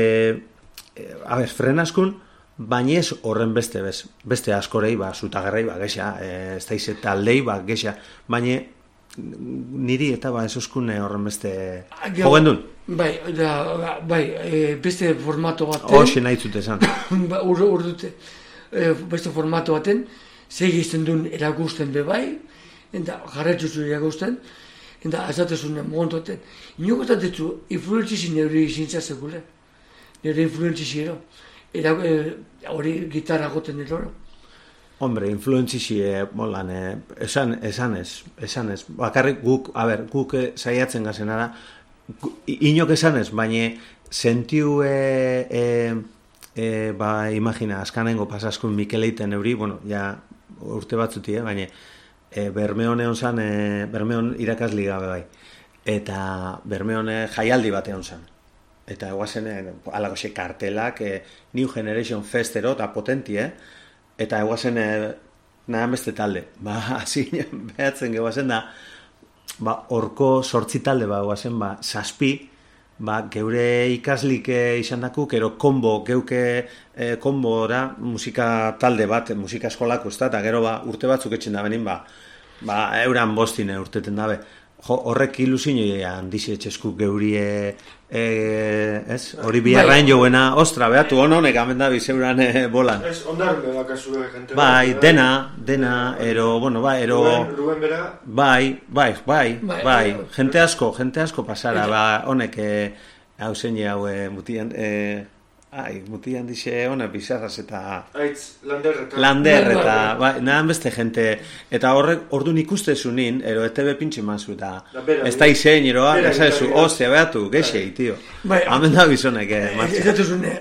e, a ber, frenaskun, baina ez horren beste, bez, beste askorei, ba, zutagarrei, ba, gexa, e, ez da izet taldei, ba, gexa, baina niri eta ba, ez oskune horren beste jogen duen. Bai, da, bai, e, beste formato baten, Hoxe nahi zute esan. ba, ur, ur dute, e, beste formato baten, segizten duen erakusten be bai, eta jarretzuzu erakusten, eta ezatezun montoten. Inoko esatetzu, influentzisi neuri izintza sekule. Nire influentzisi ero. Era, e, hori gitarra goten eroro. Hombre, influentzisi, eh, molan, eh, esan, esan ez, esan ez. Bakarrik guk, a ber, guk eh, saiatzen gazen ara, gu- inok esan ez, baina sentiu, eh, eh, eh, ba, imagina, askanengo pasaskun Mikeleiten euri, bueno, ja, urte batzuti, eh, baina, e, Bermeon egon zan, e, Bermeon irakasli gabe bai. Eta Bermeon e, jaialdi bat egon zan. Eta eguazen, e, alagoxe kartelak, e, New Generation Festero, eta potenti, eh? Eta eguazen, e, nahan beste talde. Ba, hasi, behatzen gehuazen da, ba, orko sortzi talde, ba, eguazen, ba, saspi, ba, geure ikaslik izan dakuk, ero kombo, geuke e, kombora musika talde bat, musika eskolako, ez da, eta gero ba, urte batzuk etxen da benin, ba, ba, euran bostine urteten dabe. Jo, horrek ilusinoi handize etxesku geurie, e, ez, hori biarrain joguena, ostra, behatu, honek amendabi zeuran e, bolan. Ez, ondarbe bakazu gente. Bai, dena, dena, ero, bueno, ba, ero... Ruben, Ruben bera, Bai, bai, bai, Bai, bai, bai. jente asko, jente asko pasara, ba, honek, eh, hau zein hau, eh, mutian, eh, ai, mutian dixe, honek bizarraz eta aitz, lander eta... lander Bai, eta, bai. bai, nahan beste jente, eta horrek, orduan ikustezunin, ero, E T B pintxe mazu, eta Da, bera, ez da izen, eroa, bera, ez zu, bera. ostia, behatu, geixei, tio. Bai. Hamen da bizonek, eh, martxa. Ezatezune,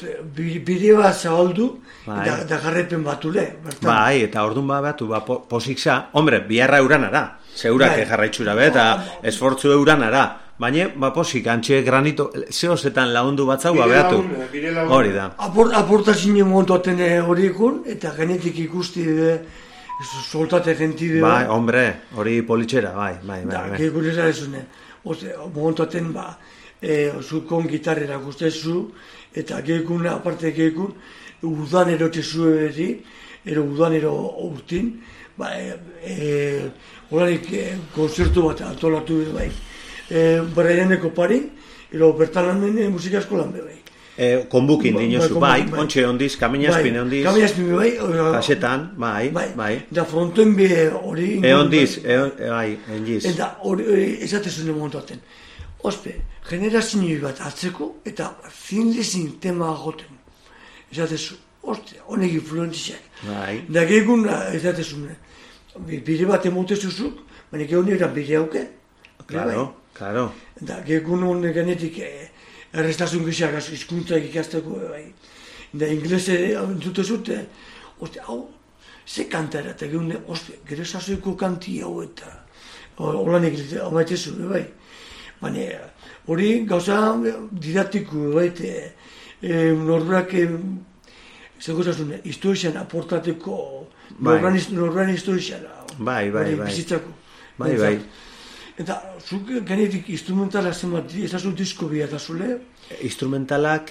bide bat zabaldu, Bai. da, da jarrepen batule, bertan. Bai, eta orduan ba behatu, ba, po, posikza, hombre, biharra euranara, zeurak Bai. jarraitxura be, eta esfortzu euranara, baina, ba, posik, antxe granito, zehozetan laundu batzau, ba, Bide behatu. lagun, bide lagun. Hori da. Aport, aportazine montoten hori ikun, eta genetik ikusti de, soltate gentide. Bai, hombre, hori politxera, bai, bai, Da, bai, bai. gehiago nire ezune, montoten ba, e, zukon gitarrera guztezu, eta gehikun, aparte gehikun, udan erotezu eri, ero udan ero urtin, ba, e, e, horarik e, konzertu bat antolatu dut bai. E, Berraianeko pari, ero bertan lan e, musika eskolan be bai. E, konbukin Bai, dinozu, bai, bai, bai. ontxe ondiz, kaminaspin ondiz, Kaminaspin bai, ora- kasetan, bai, bai, bai. da frontoen be hori... E ondiz, e, e, bai, engiz. Eta hori esatezune montaten. Ospe, generazio bat hartzeko eta zindezin tema agoten. Esatezu, oste, honek influentziak. Bai. Da gehiagun esatezune, bide bat emotezuzuk, baina gehiagun eran bide hauke. Claro, claro. Da gehiagun honek genetik eh, errestazun gizak izkuntzak ikasteko bai. Da inglese entzutezut, eh, oste, hau, ze kantara, eta gehiagun, oste, gero sasoiko kanti hau eta holanik amaitezu, bai. Baina hori gauza didaktiku, bai, e, e, norberak e, zegozasun, historian aportateko Bai. norberan, norberan historian. Bai, bai, hori bai. Bizitzako. Bai, Behintzat. bai. Eta zuk genetik instrumentala zenbat, ez da zu disko bia eta zule, Instrumentalak,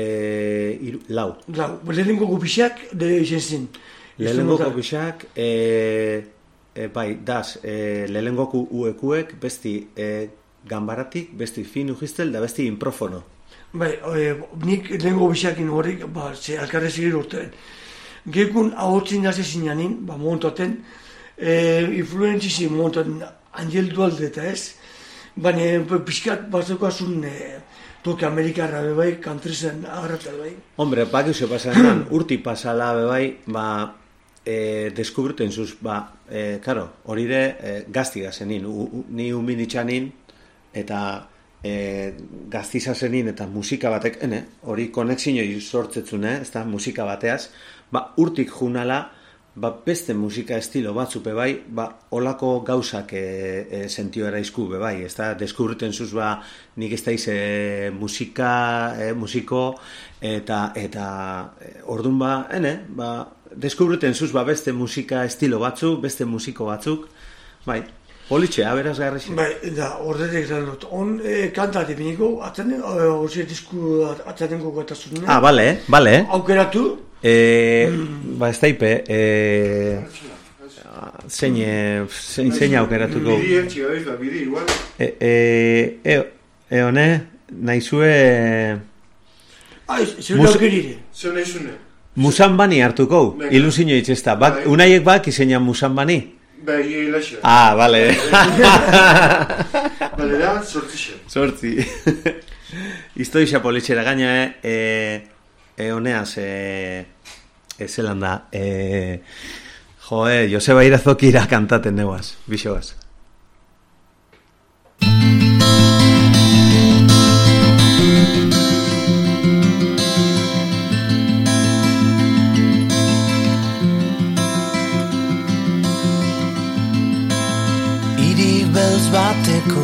e, iru, lau. lau, lehenengo gupixak de izen zen. Lehenengo Instrumental. kokixak, e, e, bai, daz, e, lehenengo uekuek, besti, e, ganbaratik, besti finu jistel, da besti improfono. Bai, e, nik lehenko bisakin horrek, ba, ze alkarre zigir urtean. Gekun ahotzen jase zinanin, ba, montaten, e, influentzizi montaten Angel Dualde eta ez, baina pixkat batzeko azun e, toke Amerikarra bebai, kantrizen agarratel bai. Hombre, bak eusio pasan, urti pasala bebai, ba, e, deskubruten zuz, ba, e, karo, hori de e, gaztiga zenin, u, u, ni umin itxanin, eta e, gaztiza zenin, eta musika batek, ene, hori konexioi sortzetzun, eh, ez da, musika bateaz, ba, urtik junala, ba, beste musika estilo batzuk bebai, ba, olako gauzak e, e, sentioera izku bebai, ez da, deskubruten zuz, ba, nik ez daiz e, musika, e, musiko, eta, eta e, ordun ba, ene, ba, deskubruten zuz, ba, beste musika estilo batzuk, beste musiko batzuk, bai, politxea, beraz garrixen. Bai, da, ordetek zan dut, on e, kantati biniko, atzaten, hori disku atzatenko gatasun. Ah, bale, bale. Aukeratu, E, mm. Ba, ez daipe, e, zein, zein, zein aukeratuko. Bidi etxi, baiz, ba, bidi, igual. E, e, e, e hone, nahizue... Ai, zure aukerire. Zer nahi zune? Musambani hartuko, ilusino itxesta. Bak, unaiek bak izena musambani? Bai, hilaxo. Ah, bale. Bale da, sortzixe. Sortzi. Iztoixa politxera gaina, e, e honeaz, e, e zelan da, e, joe, Joseba Irazokira kantaten neuaz, bixoaz. Hiri beltz bateko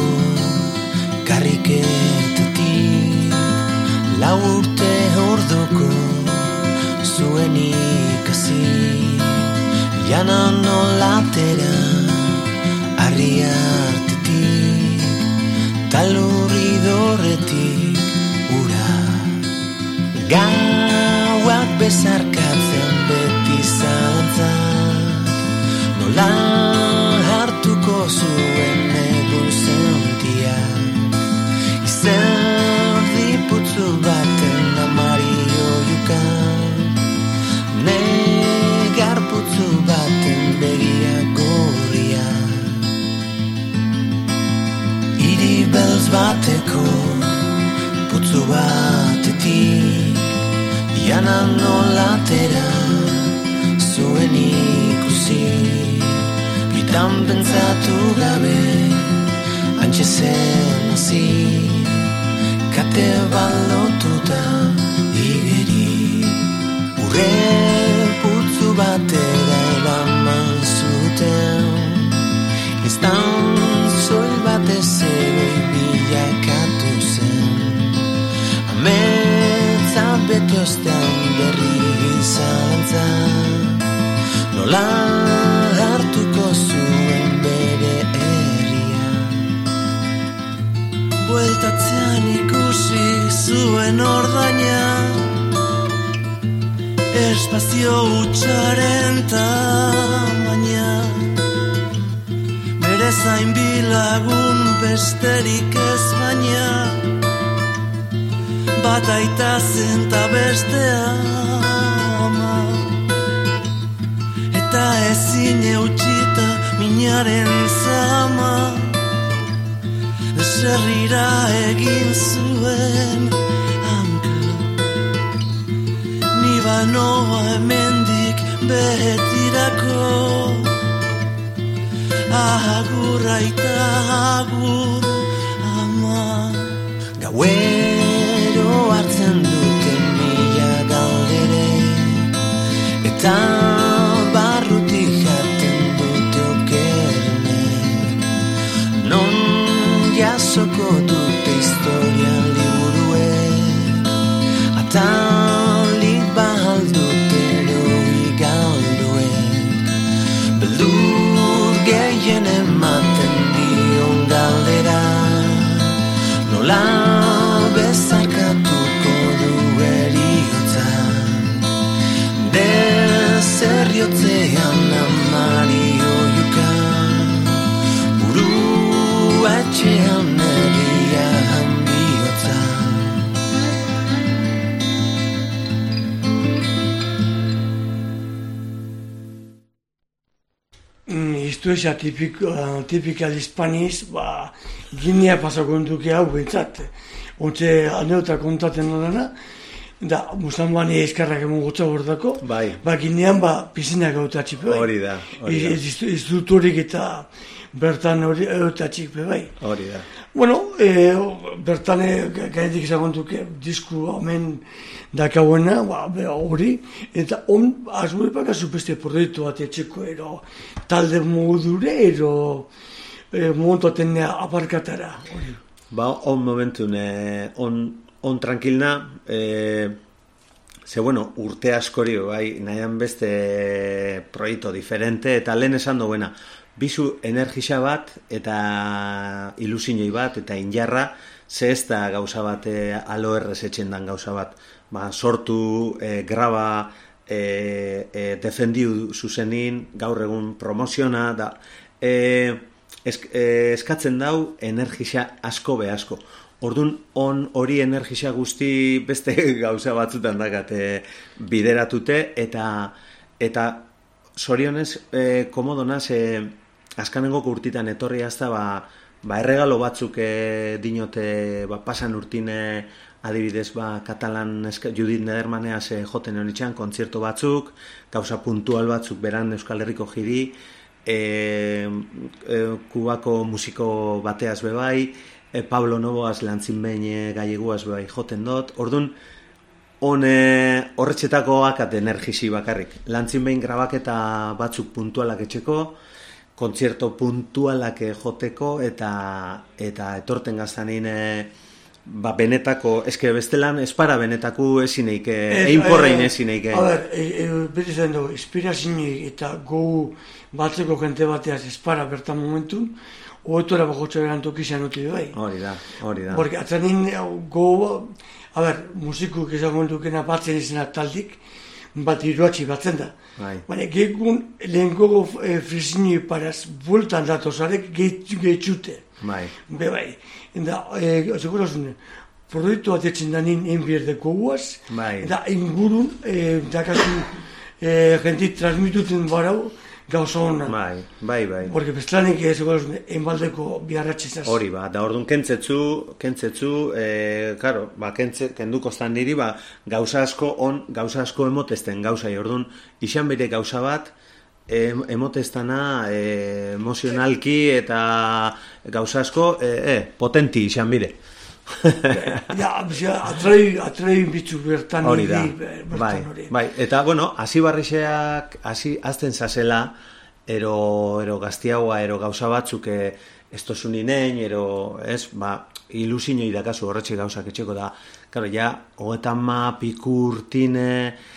karriketatik lau urte orduko zuen ikasi jana nolatera harri hartetik talurri dorretik ura gauak bezarkatzen beti zalantzak nola hartuko zuen egun zentia izerdi putzu baten amario jukan negar putzu baten begia gorria hiri beltz bateko putzu batetik jana nolatera zuen ikusi bitan pentsatu gabe antxe zen hasi kate balotuta igeri urre putzu batera eraman zuten iztan soil batez eroi bilakatu zen ametza beti ostean berri zalantzan nola hartuko zuen bere herria bueltatzean ikusi zuen ordaina espazio utxaren tamaina bere zain bilagun besterik ez baina bat aita zen ta bestea ama eta ezin eutxita minaren zama zerrira egin zuen hankla ni banoa hemendik betirako agur aita agur ama gauero hartzen duten mila galdere eta barrutik jaten dute okerne non jasoko dute historia liburuek atalik bahal dute eroi galduek beldur gehien ematen dion galdera nola bezarkatuko du eriotza dezerriotzean amari oiuka buru etxean Mm, Historia tipiko, tipikal hispaniz, ba, Ginea pasako duke hau bentsat. Ontxe aneuta kontaten dena, da, musamani eskarrak emon gotza bordako, Bai. ba, Ginean, ba, pizina gauta txipe bai. Hori da, hori da. Instruktorik eta bertan hori gauta txipe bai. Hori da. Bueno, e, bertan gaitik izango duke disku hemen dakauena, ba, be, hori, eta on, azure bakazu beste proiektu bat etxeko, ero, talde modure, ero, e, montoten aparkatara, hori. Ba, on momentun, eh, on, on tranquilna, eh, ze bueno, urte askori, bai, nahian beste proiektu diferente, eta lehen esan duena, bizu energisa bat, eta ilusinoi bat, eta injarra, ze ez da gauza bat, eh, alo errez etxen dan gauza bat, ba, sortu, eh, graba, eh, eh, defendiu zuzenin, gaur egun promoziona, da, eh, esk, eh, eskatzen dau energisa asko be asko. Orduan, on hori energisa guzti beste gauza batzutan dakat eh, bideratute, eta eta zorionez, eh, komodonaz, eh, azkanengoko urtitan etorri hasta ba, ba erregalo batzuk eh, dinote ba, pasan urtine adibidez ba, katalan eska, Judith Nedermaneaz eh, joten honitxan kontzertu batzuk, gauza puntual batzuk beran Euskal Herriko jiri, eh, eh, Kubako musiko bateaz bebai, eh, Pablo Novoaz lantzin behin eh, galleguaz bebai joten dut, orduan, on eh, horretxetako akat energisi bakarrik. Lantzin behin grabaketa batzuk puntualak etxeko, kontzerto puntualak joteko, eta eta etorten gaztanin eh, ba, benetako, eske bestelan espara benetako esineik, einporrein esineik. A ber, e, e, beti zen dugu, inspirazioik eta gogu batzeko jente bateaz espara bertan momentu, oetora bakotxo erantok izan uti bai. Hori da, hori da. Porque atzanin gogu, a ber, musikuk ezagun dukena batzen izena taldik, bat iruatxi batzen da. Bai. Baina, gehiagun lehenkogo e, frisini paraz bultan datozarek gehitxute. Bai. Be bai. Eta, e, segurazune, proiektu bat etxen da nien enbierdeko guaz, Bai. eta ingurun, e, dakazu, e, jentit transmituten barau, gauza honan. Bai, bai, bai. Porque bestelanik ez segurazune, enbaldeko biarratxezaz. Hori ba, da orduan kentzetzu, kentzetzu, eh, claro, ba, kentze, kenduko stan niri, ba, gauza asko on, gauza asko emotezten gauzai, orduan, izan bere gauza bat, em, emotestana eh, emozionalki eta gauza asko, eh, eh, potenti izan bire. Ja, atrai, atrai bitzu bertan Hori da, hiri, bertan bai, hori. bai, eta, bueno, hasi barrixeak, hasi azten zazela, ero, ero gaztiagoa, ero gauza batzuk, eh, estosuninen, ero, ez, ba, ilusinoi dakazu horretxe gauzak etxeko da, karo, ja, hogetan ma, pikurtine,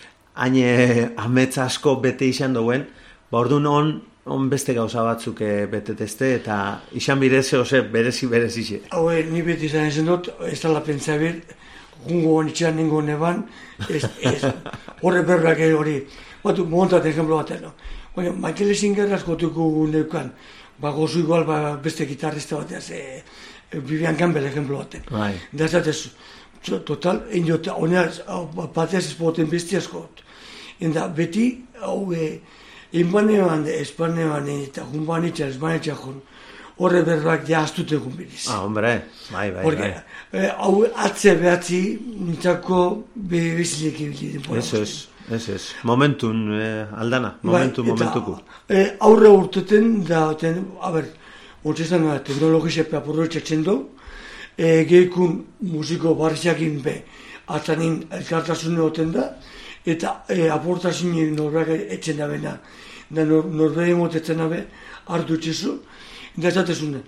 haine ametsa asko bete izan duen, ba, orduan on, on beste gauza batzuk eh, betetezte, eta izan bireze, ose, berezi, berezixe. Hau, ni beti izan ezen dut, ez dala pentsa bir, jungo honitxean ningo neban, ez, ez, horre berbak hori, batu, montat ejemplo bat, no? Baina, Michael Singer askotuko neukan, ba, gozu igual, ba, beste gitarrista bateaz, e, Vivian Campbell ejemplo bat. Bai. Da ez datez, total, indiot, honeaz, bateaz espoten besti askot. Enda, beti, hau, e, inbanean, espanean, eta junbanitza, esbanitza jun, horre berbak ja astute egun biriz. Ah, hombre, bai, bai, Porque, bai. eh, hau atze behatzi, nintzako bebizilik ibili. Eso es, eso es. Momentun, eh, aldana, momentu, bai, momentuku. Eta, eh, aurre urteten, da, ten, a ber, ontzestan da, teknologizia apurretxetzen du, eh, gehikun musiko barriakin be, atzanin elkartasune hoten da, eta eh, aportazioen norbeak etxen da bena, da nor, norbeak emotetzen dabe, hartu etxezu, da esatezune,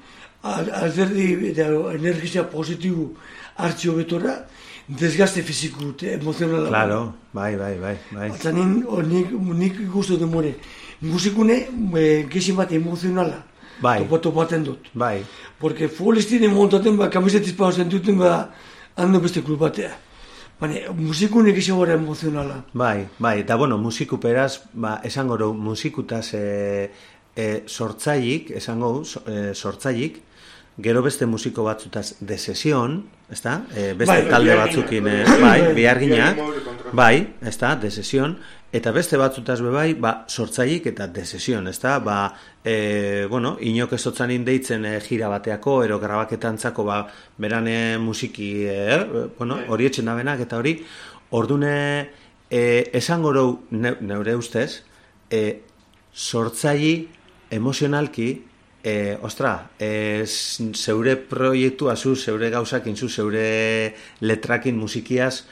alderdi eta energizia positibo hartzio betora, desgaste fiziko, emozionala. Claro, bai, bai, bai, bai. Eta nin, nik, nik guztu demore, musikune e, gizin bat emozionala, Bai. topato baten dut. Bai, Porque futbolistine montaten ba, kamisetiz pao zentuten ba, hando beste klub batea. Baina, musikune gizin gara emozionala. bai, bai, eta bueno, musiku peraz, ba, esango du, musikutaz e, e, sortzailik, esango du, so, e, sortzailik, gero beste musiko batzutaz de sesion, ezta? E, beste Bai, talde bihargina, batzukin, e, bai, bai, bai, biharginak, Bihargin Bai, ezta, de sesion, eta beste batzutaz bebai, ba, sortzailik eta de sesion, ezta, ba, e, bueno, inok ezotzanin deitzen e, gira bateako, ero grabaketantzako, ba, berane musiki, e, bueno, hori etxen da benak, eta hori, ordune, e, esan gorou, ne, neure ustez, e, sortzaili emozionalki, e, ostra, e, zeure proiektua zu, zeure gauzakin zu, zeure letrakin musikiaz,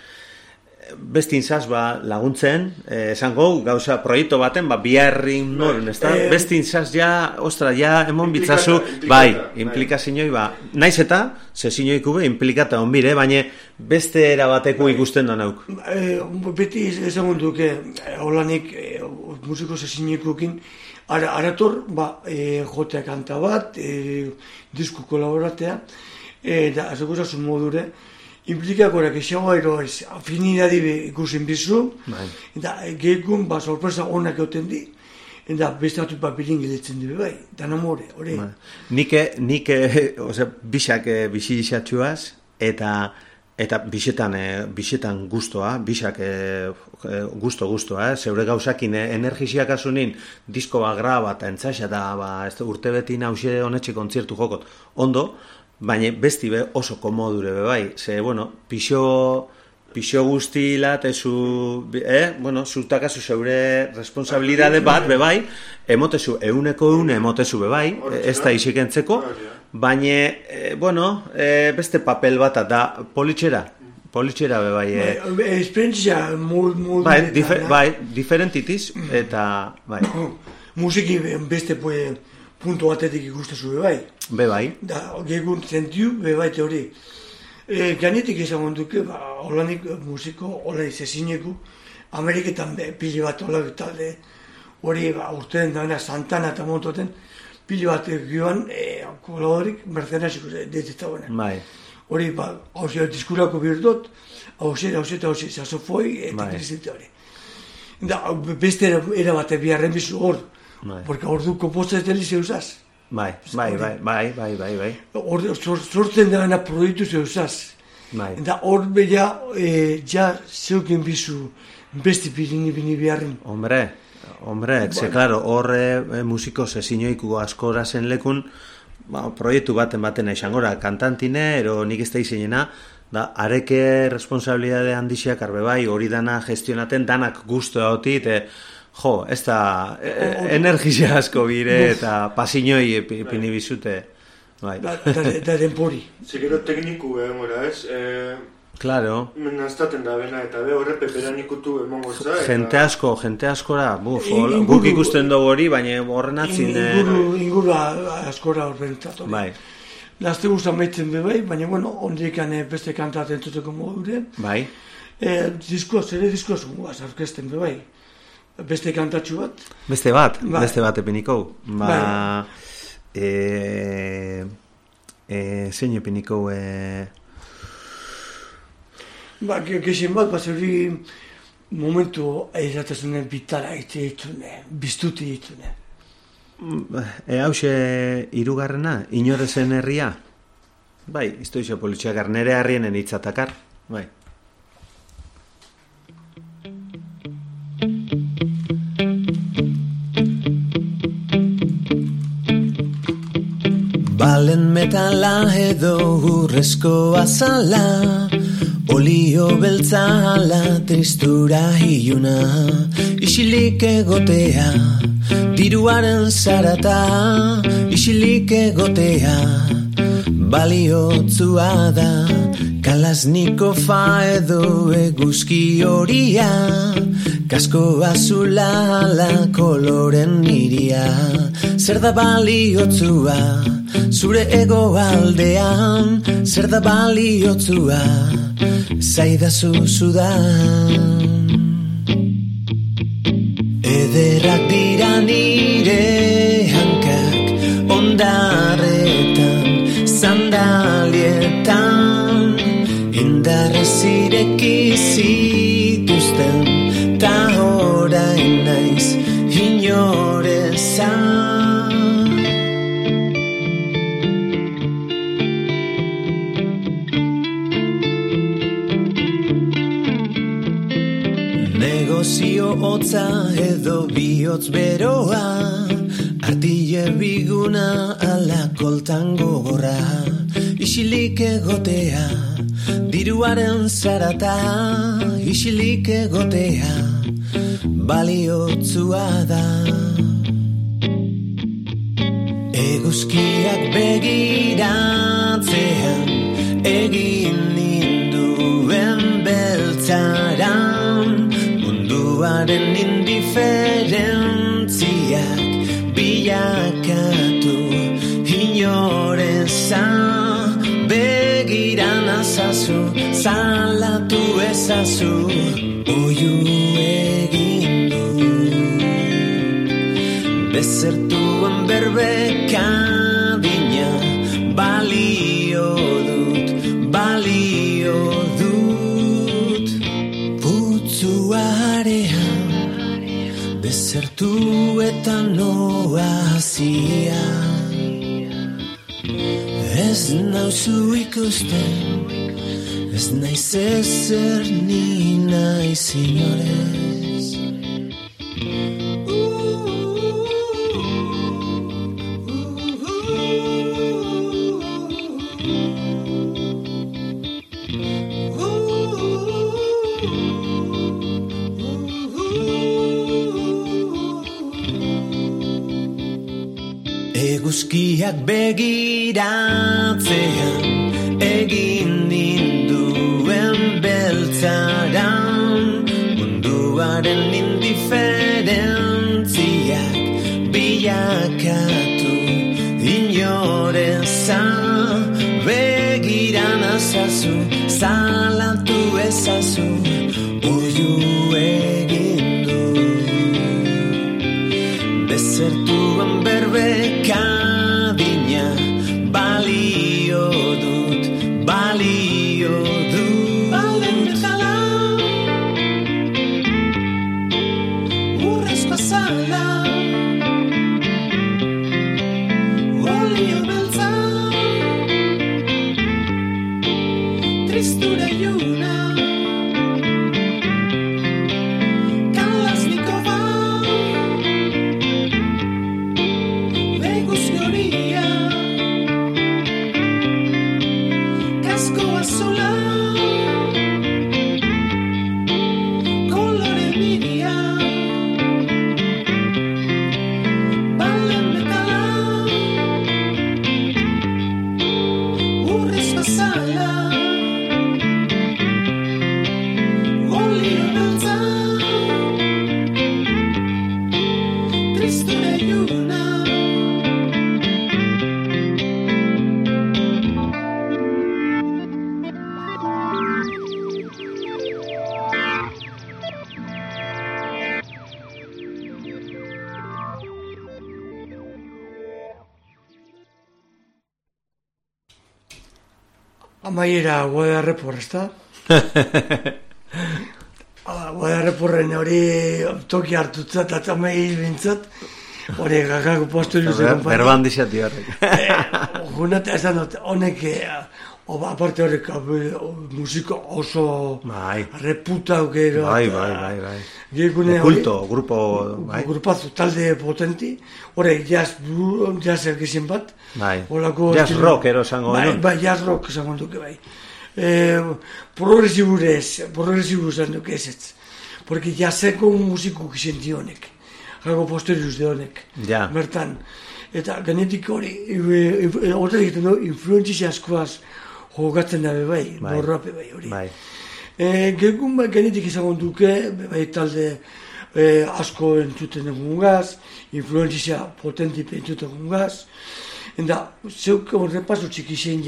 bestin zaz, ba, laguntzen, eh, esango, gauza, proiektu baten, ba, biharrin noren, ez da? Eh, bestin zaz, ja, ostra, ja, emon bitzazu, implikata, bai, bai. implikazioi, ba, naiz eta, zezinioiku be, implikata onbire, baina beste era bateko ikusten da nauk. E, beti ezagun duke, holanik e, musiko zezinekukin, ara, arator, ba, e, jotea kanta bat, e, disku kolaboratea, e, da, azekuzasun modure, implikakorak esago ero ez, afinidadi ikusen bizu, Bai. eta gehikun, ba, sorpresa honak egoten di, eta beste batut papirin giletzen du, bai, eta namore, hori. Ba. Nik, nik, ose, bisak bisixatxuaz, eta eta bisetan, e, bisetan gustoa, bisak e, gusto gustoa, eh? Zeure gauzakin e, energiziak asunin, disko bat graba eta entzaxa, eta ba, ez da, urte beti nause honetxe kontzertu jokot, ondo, baina besti be oso komodure be bai, ze, bueno, pixo, pixo guztila, tezu, eh, bueno, zutakazu zeure responsabilidade bat be bai, emotezu, euneko eune emotezu be bai, ez da isikentzeko, baina, eh, bueno, eh, beste papel bat da politxera, politxera be bai, eh, Bai, esperientzia molt, molt... bai, diretan, difer, da. bai, diferentitiz, eta, bai, Musiki beste pues, punto batetik ikustezu be bai. be bai, Da, gegun zentiu, bebait hori. E, ganetik esan duke, ba, holanik musiko, hola izezineku, Ameriketan be, pili bat hola talde, hori, ba, urtean dana, Santana eta montoten, pili bat joan, e, kolaborik, mercenasiko deiteta honen. bai, Hori, ba, hausia diskurako birdot, hausia, hausia, hausia, sasofoi, eta Bai. krisite hori. Da, beste era, era bate biharren bizu hor, Bai. porque hor du kompostez delize usaz. bai, bai, bai, bai, bai, bai, bai, Hor sor- sortzen dena proiektu zeuzaz. bai. Eta hor bella, e, ja zeuken bizu besti pirini bini biharrin. Hombre, hombre, ze, claro, horre musiko zezinoiku askora zen lekun, ba, proiektu baten baten izangora, kantantine, ero nik ez da izenena, da, areke responsabilidade handixeak arbe bai, hori dana gestionaten, danak guztu hautit, e, jo, ez da, e, energizia asko bire, eta pasinoi pini bizute, bai. Da, da, da denpori. Zegero tekniku egon gora, ez? E, Claro, Menaztaten da bena, eta be horre peperan ikutu emongo za. eta- jente asko, jente askora, buf, In- hol- guk ikusten dugu hori, baina horren atzin, e, Inguru, inguru askora horrentzat hori. bai, Lazte guztan maitzen bebai, baina bueno, ondikan eh, beste kantat entzuteko modure. bai, E, diskoz, ere diskoz guaz aurkezten bebai. Beste kantatxu bat. beste bat, Bai. beste bat epiniko, ba, Bai. e, e, zein epiniko, e, Ba, ge- gexen bat, bat zuri momentu eizatasunen bitara itse ditune, biztuti ditune. e hause hirugarrena, inorezen herria, bai, iztoizo politxeakar, nere harrienen hitzatakar, bai. Balen metala edo urrezko azala, olio beltzala tristura hiluna, isilik egotea, diruaren zarata, isilik egotea, baliotzua da, kalasniko fa edo eguzki horia, kasko azula la koloren iria, zer da baliotzua, zure ego aldean, zer da baliotzua, zaidazu zudan. Ederrak dira nire hankak, ondarretan, sandalietan, indarrez ireki zituzten, ta orain naiz inorezan. hotza edo bihotz beroa, artile biguna ala koltan gogorra, isilik egotea, diruaren zarata, isilik egotea, baliotsua da. Eguzkiak begiratzean, egin ninduen beltzaran, munduaren indiferentziak bilakatu inoreza. Begiran azazu, zalatu ezazu, oiu egin du. Desertuen berbekadina, balio dut, balio dut. Putzuarean, desertu eta noazia. Ez nauzu ikusten, ez naiz ezer ni naiz inorez. Eguzkiak begiratzean, egin ninduen beltzaran, munduaren indiferentziak bilakatu inoreza. Begiran azazu, zalatu ezazu, oiu egin du. Desertuan berbekadina, balio dut, balio dut. Balen bezala, urrezko azala, olio beltza, tristura iluna, Amaiera Guada Repor, ezta? Guada Reporren hori toki hartutzat, eta amai bintzat, hori gagako posteriuz egon pati. Berban dixati horrek. Gunat esan dut, honek, aparte horrek, musiko oso reputau gero. Bai, bai, bai, bai. Kulto, grupo, bai. Grupazu, talde potenti, horrek jazz, jazz ergizien bat. Bai, jazz rock ero esango. Bai, bai, jazz rock esango duke, bai. Progresiburez, progresibur esan duke ezetz. Porque jazzeko musiko gizenti honek. Jago posterius de honek. Ja. Bertan. Eta genetik hori, horret egiten du, influentzia askoaz jogatzen dabe bai, borrape bai hori. Bai. Gegun bai genetik izango duke, bai talde asko entzuten egungaz, influentzia potenti entzuten egungaz. Eta zeuk horrepaso txikizien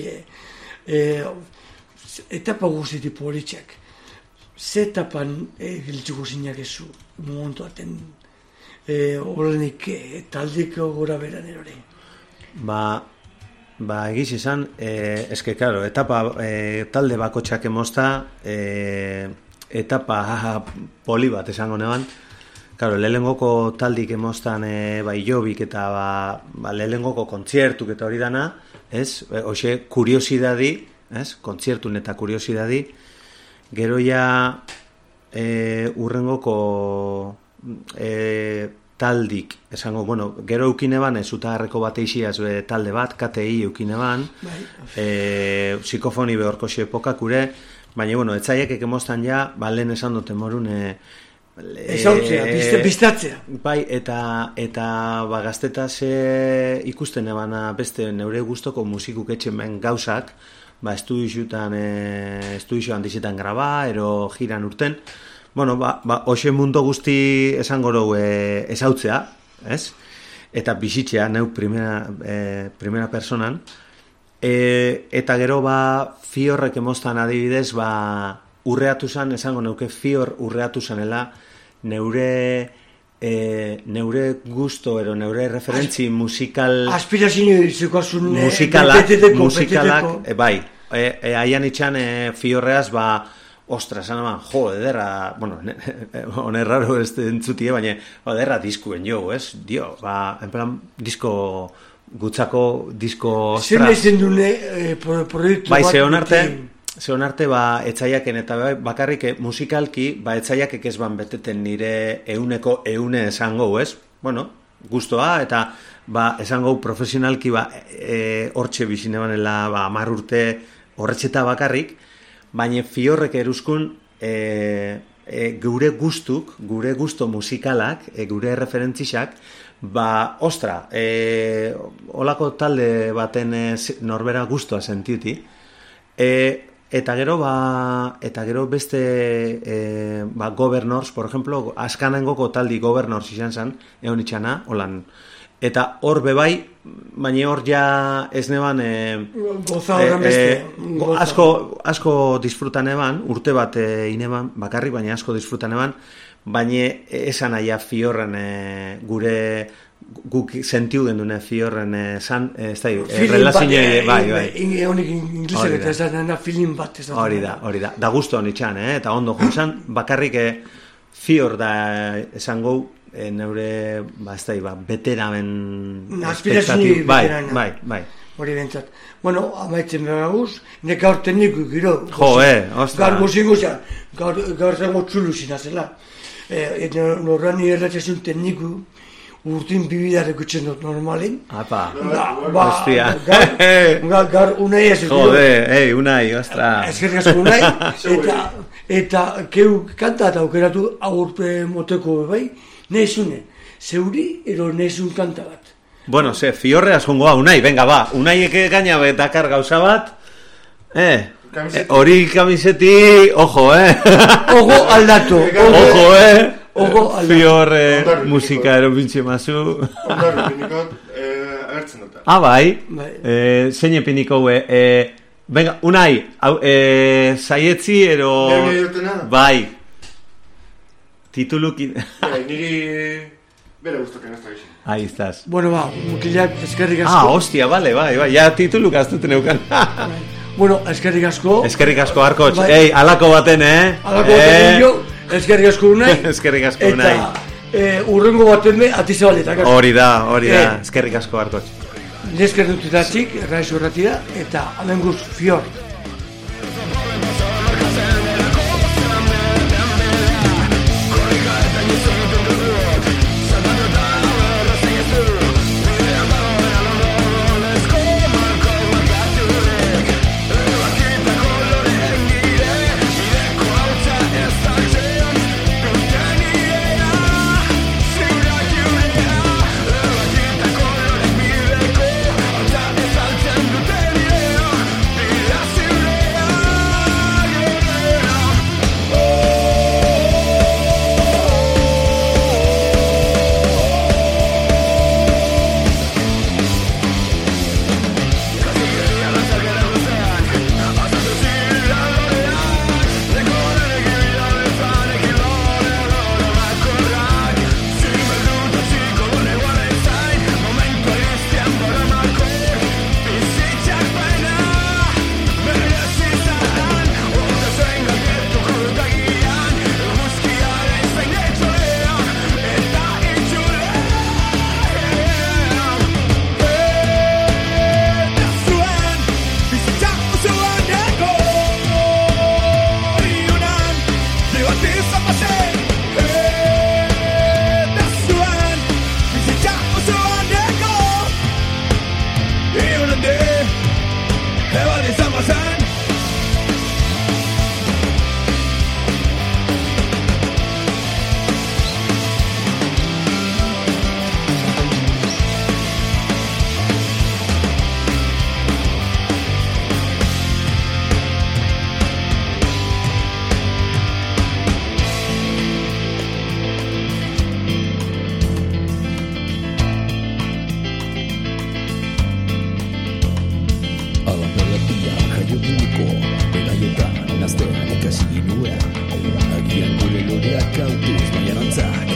etapa guztitik politxak. Ze etapan giltzuko zinak ezu, momentu aten horrenik taldik gora beran erore. Ba, ba egiz izan, eske, claro, etapa talde bakotxak emozta, etapa poli bat esango neban. Claro, lehengoko taldik emoztan bai jobik eta ba lehengoko kontziertuk eta hori dana, ez? Hoxe, kuriosidadi, ez? Kontziertun eta kuriosidadi. Gero ja urrengoko e, taldik, esango, bueno, gero eukineban, ez utagarreko bat eixiaz e, talde bat, K T I eukineban, e, psikofoni behorko epokakure, baina, bueno, etzaiek ekemostan ja, ba, lehen esan duten morun, e, ezautzea, bizte, biztatzea. Bai, eta, eta ba, gaztetaz e, ikusten ebana beste neure gustoko musikuk etxen gauzak, ba, estudixutan, e, estudixuan dizetan graba, ero jiran urten, bueno, ba, ba hoxe mundu guzti esango dugu e, ezautzea, ez? Eta bizitzea, neu primera, e, primera personan, e, eta gero, ba, fiorrek emostan adibidez, ba, urreatu zan, esango neuke fior urreatu zanela, neure e, neure gusto ero neure referentzi musikal aspirazio izukosun musikalak, musikalak e, bai, e, e, aian itxan e, fiorreaz, ba, ostra, esan eman, jo, ederra, bueno, hone raro ez entzutie, baina, ederra diskuen jo, ez, dio, ba, en plan, disko gutzako, disko, ostra. Zer nezen dune e, proiektu bai, bat? Bai, zehon arte, Zehon arte, ba, etzaiaken eta bakarrik musikalki, ba, etzaiakek ez ban beteten nire euneko eune esango, ez? Bueno, gustoa, eta ba, esango profesionalki, ba, e, hortxe bizine banela, ba, amar urte horretxeta bakarrik, baina fiorrek eruskun, e, e, gure gustuk, gure gusto musikalak, e, gure referentzixak, ba, ostra, e, olako talde baten e, norbera gustoa sentiuti, e, Eta gero, ba, eta gero beste e, ba, Governors, por ejemplo, askanengoko taldi Governors izan zen, egon itxana, holan. Eta hor bebai, baina hor ja ez neban... E, Goza horren beste. E, go, asko, asko disfrutan eban, urte bat e, ineban, bakarrik, baina asko disfrutan eban, baina esan aia fiorren e, gure... guk sentiu gendune fiorren san, ez da, relazioa, bai, bai. Honik inglesek eta ez da, feeling bat. Hori da, hori da. Da gusto honitxan, eh? Eta ondo juntzan, bakarrik fior da esango, e, neure, ba, ez da, ba, beteramen aspirazio bai, veterana. Bai, bai. Hori bentzat. Bueno, amaitzen behar guz, neka hor tekniku giro. Jo, eh, ostra. Gaur goziko zan, gaur zango txulu zinazela. E, norran irratxezun tekniku, urtin bibidar ekutzen dut normalen. Apa, ba, hostia. Gaur, gaur unai ez dut. Jode, ei, unai, ostra. Ezkerrik asko unai, eta, eta keu kanta eta aukeratu aurpe moteko bai, nahizune, zeuri ero nahizun kanta bat. Bueno, ze, fiorre askongoa, unai, venga, ba, unai eke gaina betakar gauza bat, eh, hori kamiseti, ojo, eh. Ojo aldatu. Ojo, eh. Ojo, fiorre musika eropintxe mazu. Ondarri pinikot, agertzen dut. Ah, bai. Bai. Eh, zein epiniko, eh, venga, unai, au, eh, zaietzi ero... Nire dutena? Bai. Titulukin... Bai, niri... Bere guztoken ez da gizien. Ahí estás. Bueno, ba, mukilak eskerrik asko. Ah, hostia, vale, bai, bai, ja tituluk aztuten eukan. Bueno, eskerrik asko. Eskerrik asko, Arkotx. Bai. Ei, alako baten, eh? Alako baten jo, eskerrik asko unai. Eskerrik asko unai. Eta eh, urrengo baten be, atizabaletak. Hori da, hori da. Eh. Eskerrik asko, Arkotx. Nesker dututatik, erraizu erratira, eta hemen guz, fior. Gracias. gaztean ikasi ginuen, agian gure loreak gautuz, baina rantzak